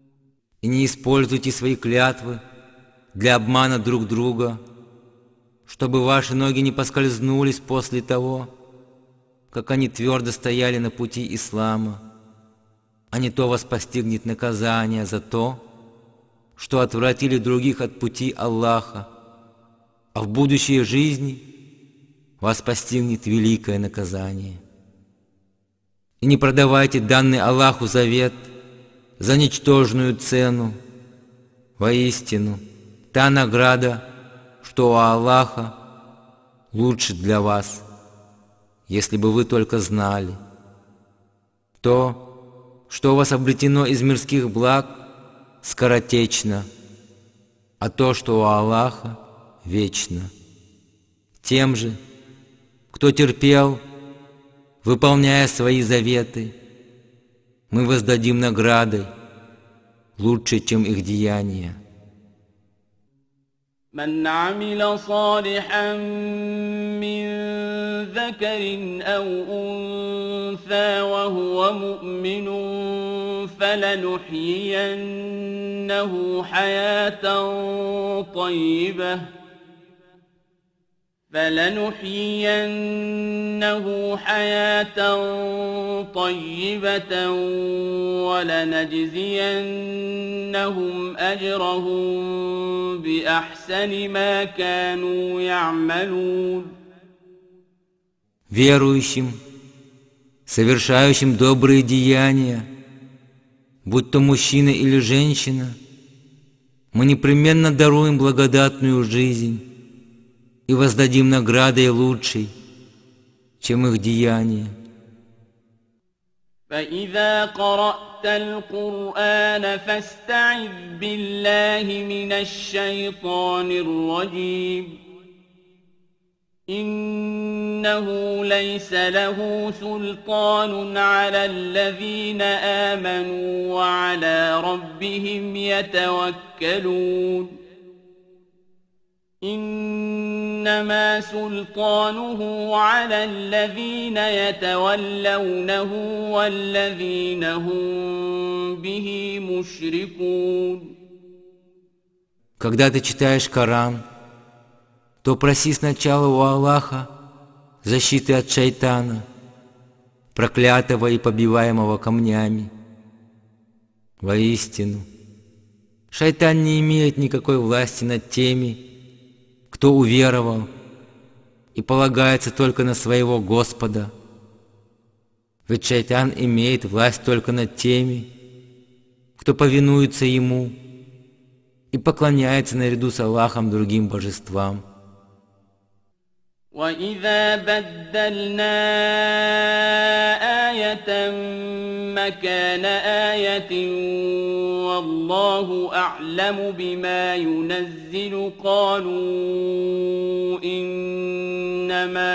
И не используйте свои клятвы для обмана друг друга, чтобы ваши ноги не поскользнулись после того, как они твердо стояли на пути ислама, а не то вас постигнет наказание за то, что отвратили других от пути Аллаха, а в будущей жизни вас постигнет великое наказание. И не продавайте данный Аллаху завет за ничтожную цену. Воистину, та награда, что у Аллаха, лучше для вас, если бы вы только знали. То, что у вас обретено из мирских благ, скоротечно, а то, что у Аллаха, вечно. Тем же, кто терпел, выполняя свои заветы, мы воздадим наградой лучше, чем их деяния. من عمل صالحا من ذكر أو أنثى وهو مؤمن فلنحيينه حياة طيبة ولنجزينهم أجرهم بأحسن ما كانوا يعملون. Верующим, совершающим добрые деяния, будь то мужчина или женщина, мы непременно даруем благодатную жизнь и воздадим наградой лучшей, чем их деяния. فإذا قرأت القرآن فاستعذ بالله من الشيطان الرجيم إنه ليس له سلطان على الذين آمنوا وعلى ربهم يتوكلون إنما سلطانه على الذين يتولونه والذين هم به مشركون. Когда ты читаешь Коран, то проси сначала у Аллаха защиты от шайтана, проклятого и побиваемого камнями. Воистину, шайтан не имеет никакой власти над теми, кто уверовал и полагается только на своего Господа. Ведь шайтан имеет власть только над теми, кто повинуется ему и поклоняется наряду с Аллахом другим божествам. وَإِذَا بَدَّلْنَا آيَةً مَكَانَ آيَةٍ وَاللَّهُ أَعْلَمُ بِمَا يُنَزِّلُ قَالُوا إِنَّمَا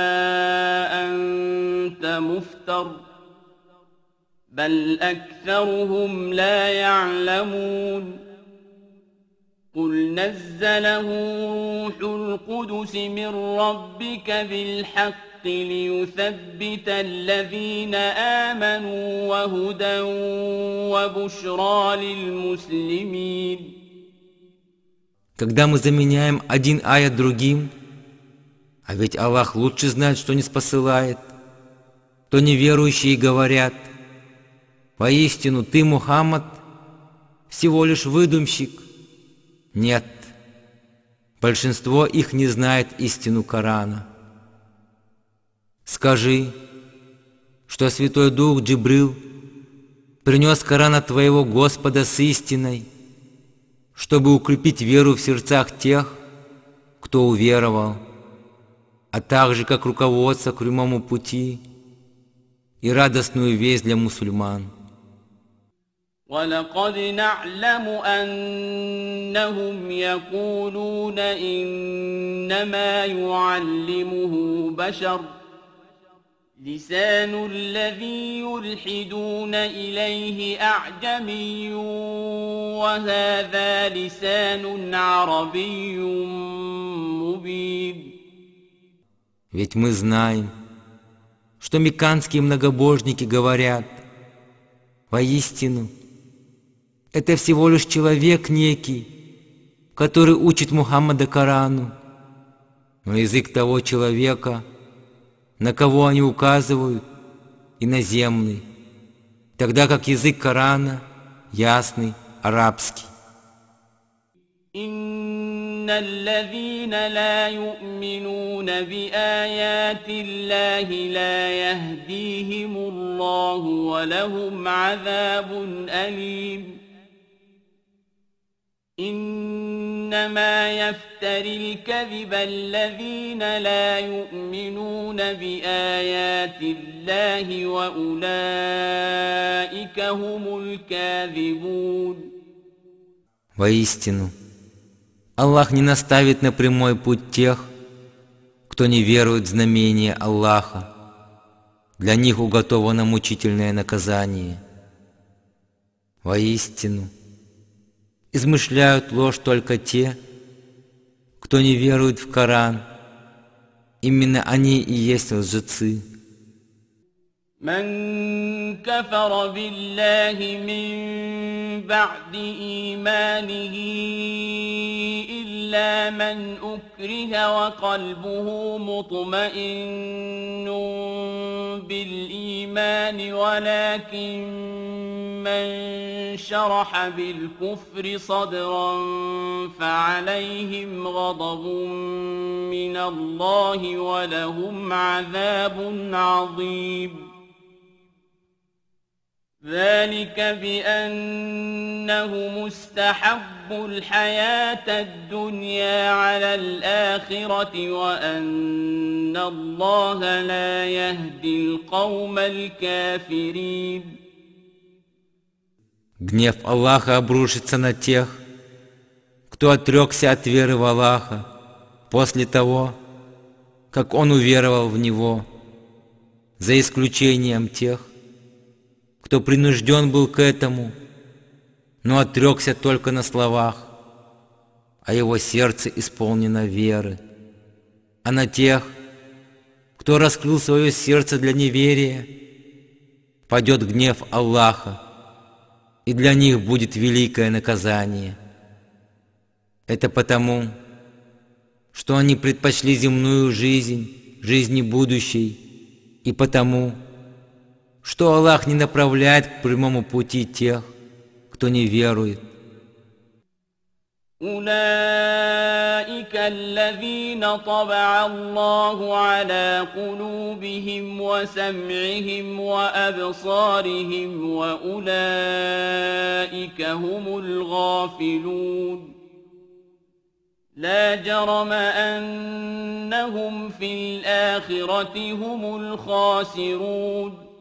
أَنْتَ مُفْتَرٍ بَلْ أَكْثَرُهُمْ لَا يَعْلَمُونَ. قل نزله روح القدس من ربك بالحق ليثبت الذين آمنوا وهدى وبشرى للمسلمين. Когда мы заменяем один аят другим, а ведь Аллах лучше знает, что не спосылает, то неверующие говорят: «Воистину ты, Мухаммад, всего лишь выдумщик». Нет, большинство их не знает истину Корана. Скажи, что Святой Дух Джибрил принес Коран от твоего Господа с истиной, чтобы укрепить веру в сердцах тех, кто уверовал, а также как руководство к прямому пути и радостную весть для мусульман. وَلَقَدْ نَعْلَمُ أَنَّهُمْ يَقُولُونَ إِنَّمَا يُعَلِّمُهُ بَشَرٌ لِسَانُ الَّذِي يُلْحِدُونَ إِلَيْهِ أَعْجَمِيٌّ وَهَذَا لِسَانٌ عَرَبِيٌّ مُبِينٌ. Ведь мы знаем, что мекканские многобожники говорят: «Воистину, это всего лишь человек некий, который учит Мухаммада Корану, но язык того человека, на кого они указывают, иноземный, тогда как язык Корана ясный, арабский. إن الذين لا يؤمنون بآيات الله لا يهديهم الله ولهم عذاب أليم إنما يفتري الكذب الذين لا يؤمنون بآيات الله وأولئك هم الكاذبون. Воистину, Аллах не наставит на прямой путь тех, кто не верует в знамения Аллаха. Для них уготовано мучительное наказание. Воистину, измышляют ложь только те, кто не верует в Коран. Именно они и есть лжецы. من كفر بالله من بعد إيمانه إلا من أكره وقلبه مطمئن بالإيمان ولكن من شرح بالكفر صدرا فعليهم غضب من الله ولهم عذاب عظيم. ذلك بأنهم استحبوا الحياة الدنيا على الآخرة وأن الله لا يهدي القوم الكافرين. Гнев Аллаха обрушится на тех, кто отрекся от веры в Аллаха после того, как он уверовал в Него, за исключением тех, кто принужден был к этому, но отрекся только на словах, а его сердце исполнено веры, а на тех, кто раскрыл свое сердце для неверия, падет гнев Аллаха, и для них будет великое наказание. Это потому, что они предпочли земную жизнь жизни будущей, и потому, что Аллах не направляет к прямому пути тех, кто не верует. أولئك الذين طبع الله على قلوبهم وسمعهم وأبصارهم وأولئك هم الغافلون. لا جرم أنهم في الآخرة هم الخاسرون.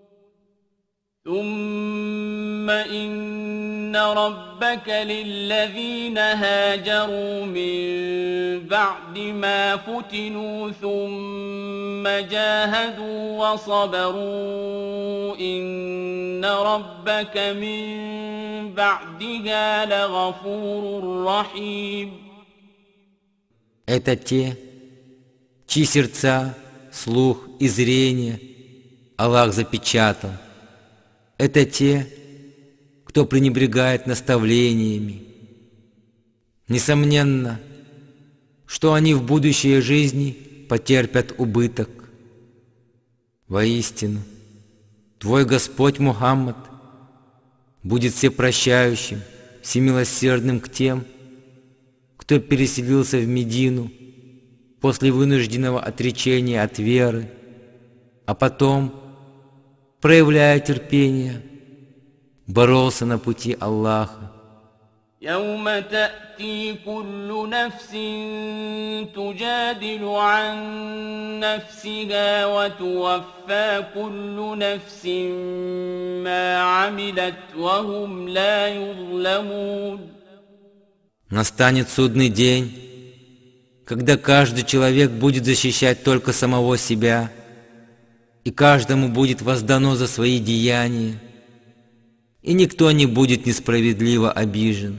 ثم إن ربك للذين هاجروا من بعد ما فتنوا ثم جاهدوا وصبروا إن ربك من بعدها لغفور رحيم. Это те, чьи сердца, слух и зрение Аллах запечатал. Это те, кто пренебрегает наставлениями. Несомненно, что они в будущей жизни потерпят убыток. Воистину, твой Господь Мухаммад будет всепрощающим, всемилосердным к тем, кто переселился в Медину после вынужденного отречения от веры, а потом, проявляя терпение, боролся на пути Аллаха. يوم تأتي كل نفس تجادل عن نفسها وتوفى كل نفس ما عملت وهم لا يظلمون. Настанет судный день, когда каждый человек будет защищать только самого себя, и каждому будет воздано за свои деяния, и никто не будет несправедливо обижен.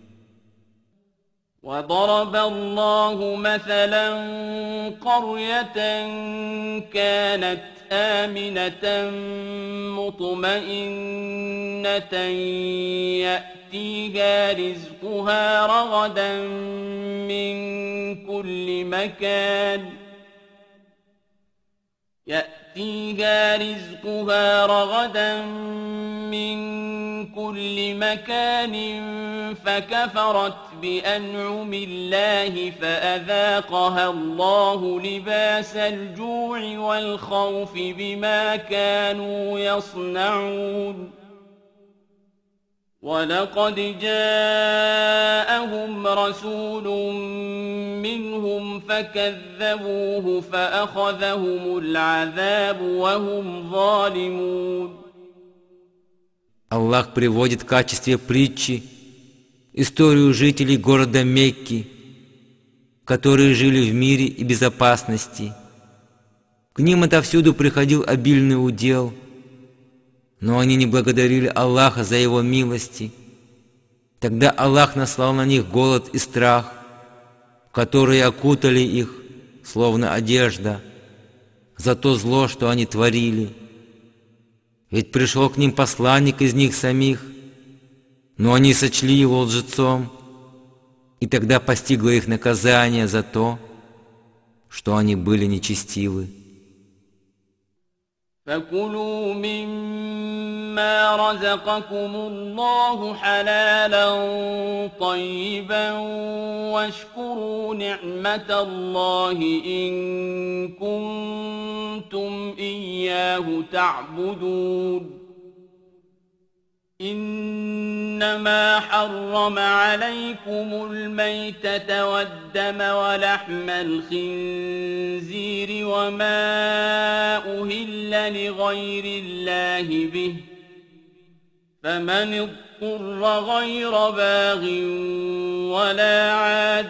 وضرب الله مثلا قرية كانت آمنة مطمئنة يأتيها رزقها رغدا من كل مكان فكفرت بأنعم الله فأذاقها الله لباس الجوع والخوف بما كانوا يصنعون ولقد جاءهم رسول منهم فكذبوه فأخذهم العذاب وهم ظالمون. Аллах приводит в качестве притчи историю жителей города Мекки, которые жили в мире и безопасности. К ним отовсюду приходил обильный удел, но они не благодарили Аллаха за Его милости. Тогда Аллах наслал на них голод и страх, которые окутали их, словно одежда, за то зло, что они творили. Ведь пришел к ним посланник из них самих, но они сочли его лжецом, и тогда постигло их наказание за то, что они были нечестивы. فكلوا مما رزقكم الله حلالا طيبا واشكروا نعمة الله إن كنتم إياه تعبدون. إنما حرم عليكم الميتة والدم ولحم الخنزير وما أهل لغير الله به فمن اضطر غير باغ ولا عاد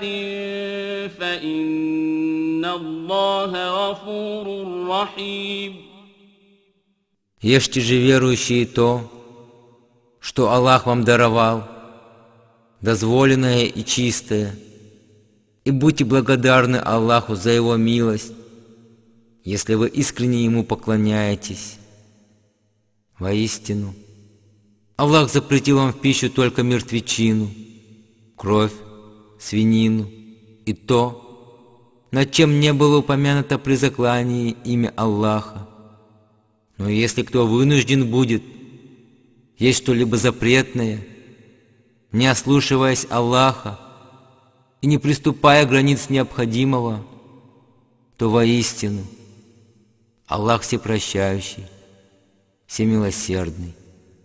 فإن الله غفور رحيم. Ешьте же, верующие, то, что Аллах вам даровал, дозволенное и чистое, и будьте благодарны Аллаху за Его милость, если вы искренне Ему поклоняетесь. Воистину, Аллах запретил вам в пищу только мертвечину, кровь, свинину и то, над чем не было упомянуто при заклании имя Аллаха. Но если кто вынужден будет есть что-либо запретное, не ослушиваясь Аллаха и не приступая границ необходимого, то воистину Аллах всепрощающий, всемилосердный.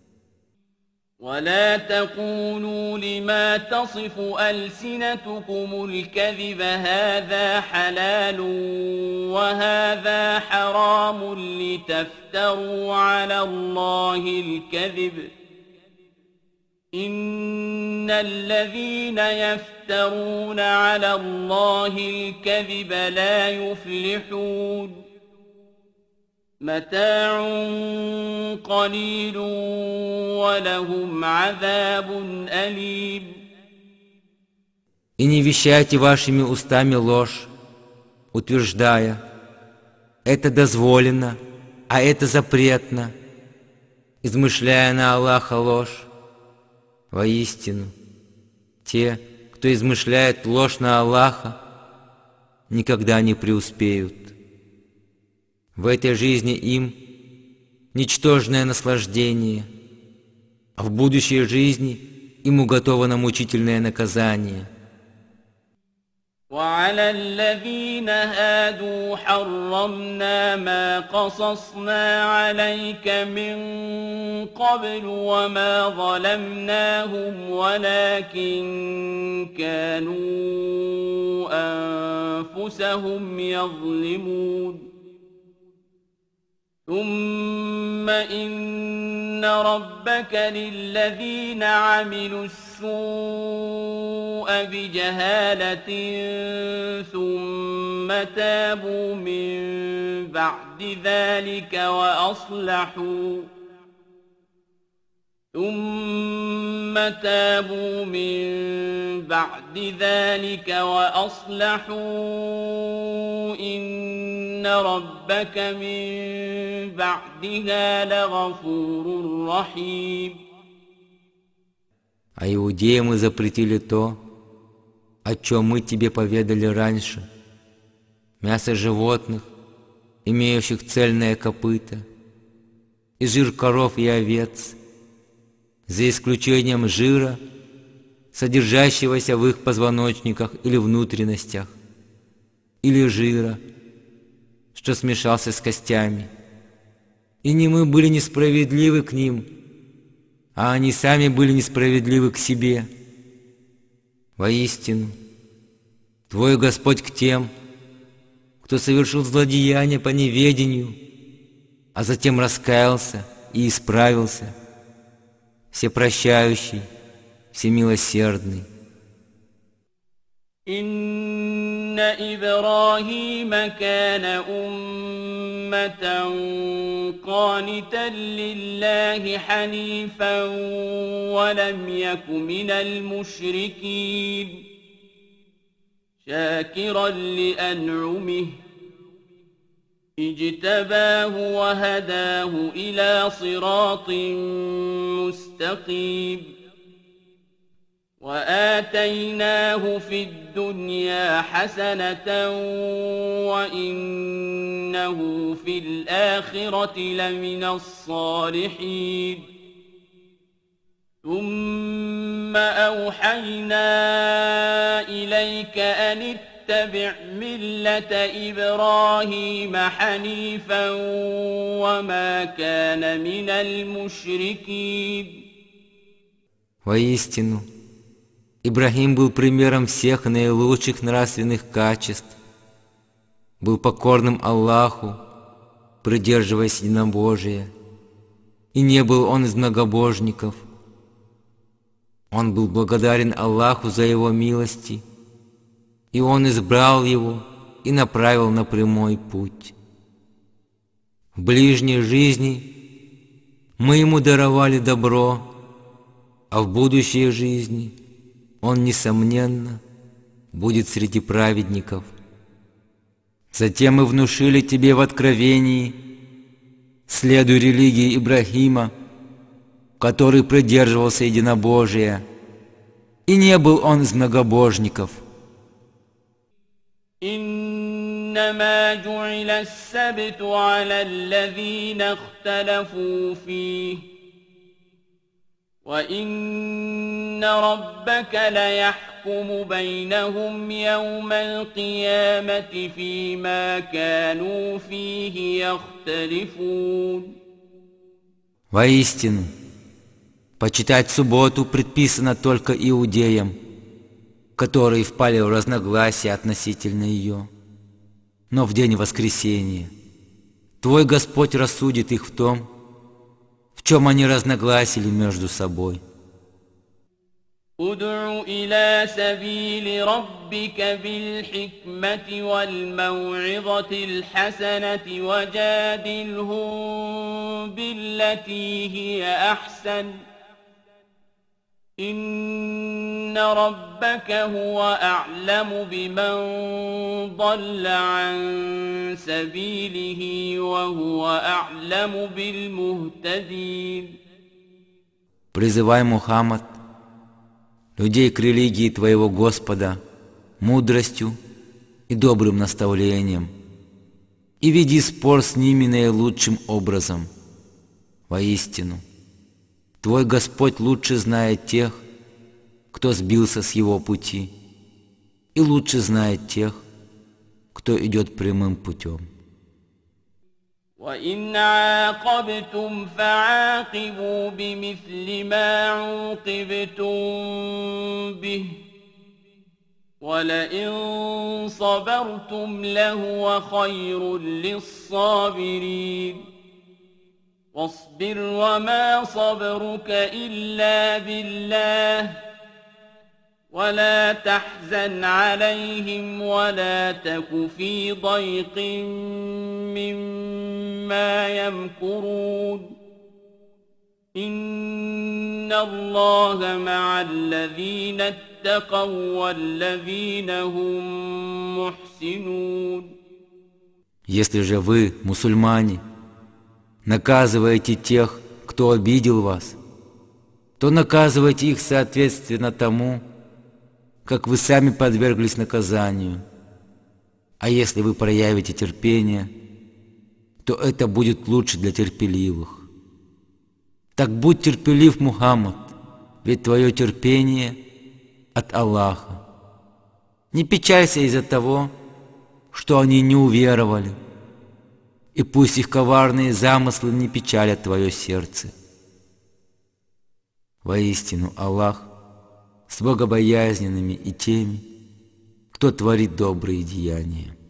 ولا تقولوا لما تصف ألسنتكم الكذب هذا حلال وهذا حرام لتفتروا على الله الكذب إن الذين يفترون على الله الكذب لا يفلحون. متاع قليل ولهم عذاب أليم. И не вещайте вашими устами ложь, утверждая: это дозволено, а это запретно, измышляя на Аллаха ложь. Воистину, те, кто измышляет ложь на Аллаха, никогда не преуспеют. В этой жизни им ничтожное наслаждение, а в будущей жизни им уготовано мучительное наказание. وعلى الذين هادوا حرمنا ما قصصنا عليك من قبل وما ظلمناهم ولكن كانوا أنفسهم يظلمون. ثم إن ربك للذين عملوا السوء بجهالة ثم تابوا من بعد ذلك وأصلحوا إن ربك من بعدها لغفور رحيم. А иудеям мы запретили то, о чем мы тебе поведали раньше: мясо животных, имеющих цельное копыто, и жир коров и овец, за исключением жира, содержащегося в их позвоночниках или внутренностях, или жира, что смешался с костями. И не мы были несправедливы к ним, а они сами были несправедливы к себе. Воистину, Твой Господь к тем, кто совершил злодеяние по неведению, а затем раскаялся и исправился, всепрощающий, всемилосердный. إن إبراهيم كان أمة قانتا لله حنيفا ولم يك من المشركين شاكرا لأنعمه اجتباه وهداه إلى صراط مستقيم وآتيناه في الدنيا حسنة وإنه في الآخرة لمن الصالحين ثم أوحينا إليك أن اتبع ملة إبراهيم حنيفا وما كان من المشركين. Воистину, Ибрахим был примером всех наилучших нравственных качеств, был покорным Аллаху, придерживаясь единобожия, и не был он из многобожников. Он был благодарен Аллаху за его милости, и он избрал его и направил на прямой путь. В ближней жизни мы ему даровали добро, а в будущей жизни он, несомненно, будет среди праведников. Затем мы внушили тебе в откровении: следуй религии Ибрахима, который придерживался единобожия, и не был он из многобожников. إنما جعل السبت على الذين اختلفوا فيه وإن ربك ليحكم بينهم يوم القيامة فيما كانوا فيه يختلفون. Воистину, почитать субботу предписано только иудеям, которые впали в разногласия относительно ее. Но в день воскресения Твой Господь рассудит их в том, в чем они разногласили между собой. ادع إلى سبيل ربك بالحكمة والموعظة الحسنة وجادلهم بالتي هي أحسن إن ربك هو أعلم بمن ضل عن سبيله وهو أعلم بالمهتدين. Призывай, Мухаммад, людей к религии Твоего Господа мудростью и добрым наставлением, и веди спор с ними наилучшим образом. Воистину, Твой Господь лучше знает тех, кто сбился с Его пути, и лучше знает тех, кто идет прямым путем. وَإِنْ عَاقَبْتُمْ فَعَاقِبُوا بِمِثْلِ مَا عُوقِبْتُمْ بِهِ وَلَئِنْ صَبَرْتُمْ لَهُوَ خَيْرٌ لِلصَّابِرِينَ واصبر وما صبرك إلا بالله ولا تحزن عليهم ولا تك في ضيق مما يمكرون إن الله مع الذين اتقوا والذين هم محسنون. Если же вы, мусульмане, наказываете тех, кто обидел вас, то наказывайте их соответственно тому, как вы сами подверглись наказанию. А если вы проявите терпение, то это будет лучше для терпеливых. Так будь терпелив, Мухаммад, ведь твое терпение от Аллаха. Не печалься из-за того, что они не уверовали, и пусть их коварные замыслы не печалят твое сердце. Воистину, Аллах с богобоязненными и теми, кто творит добрые деяния.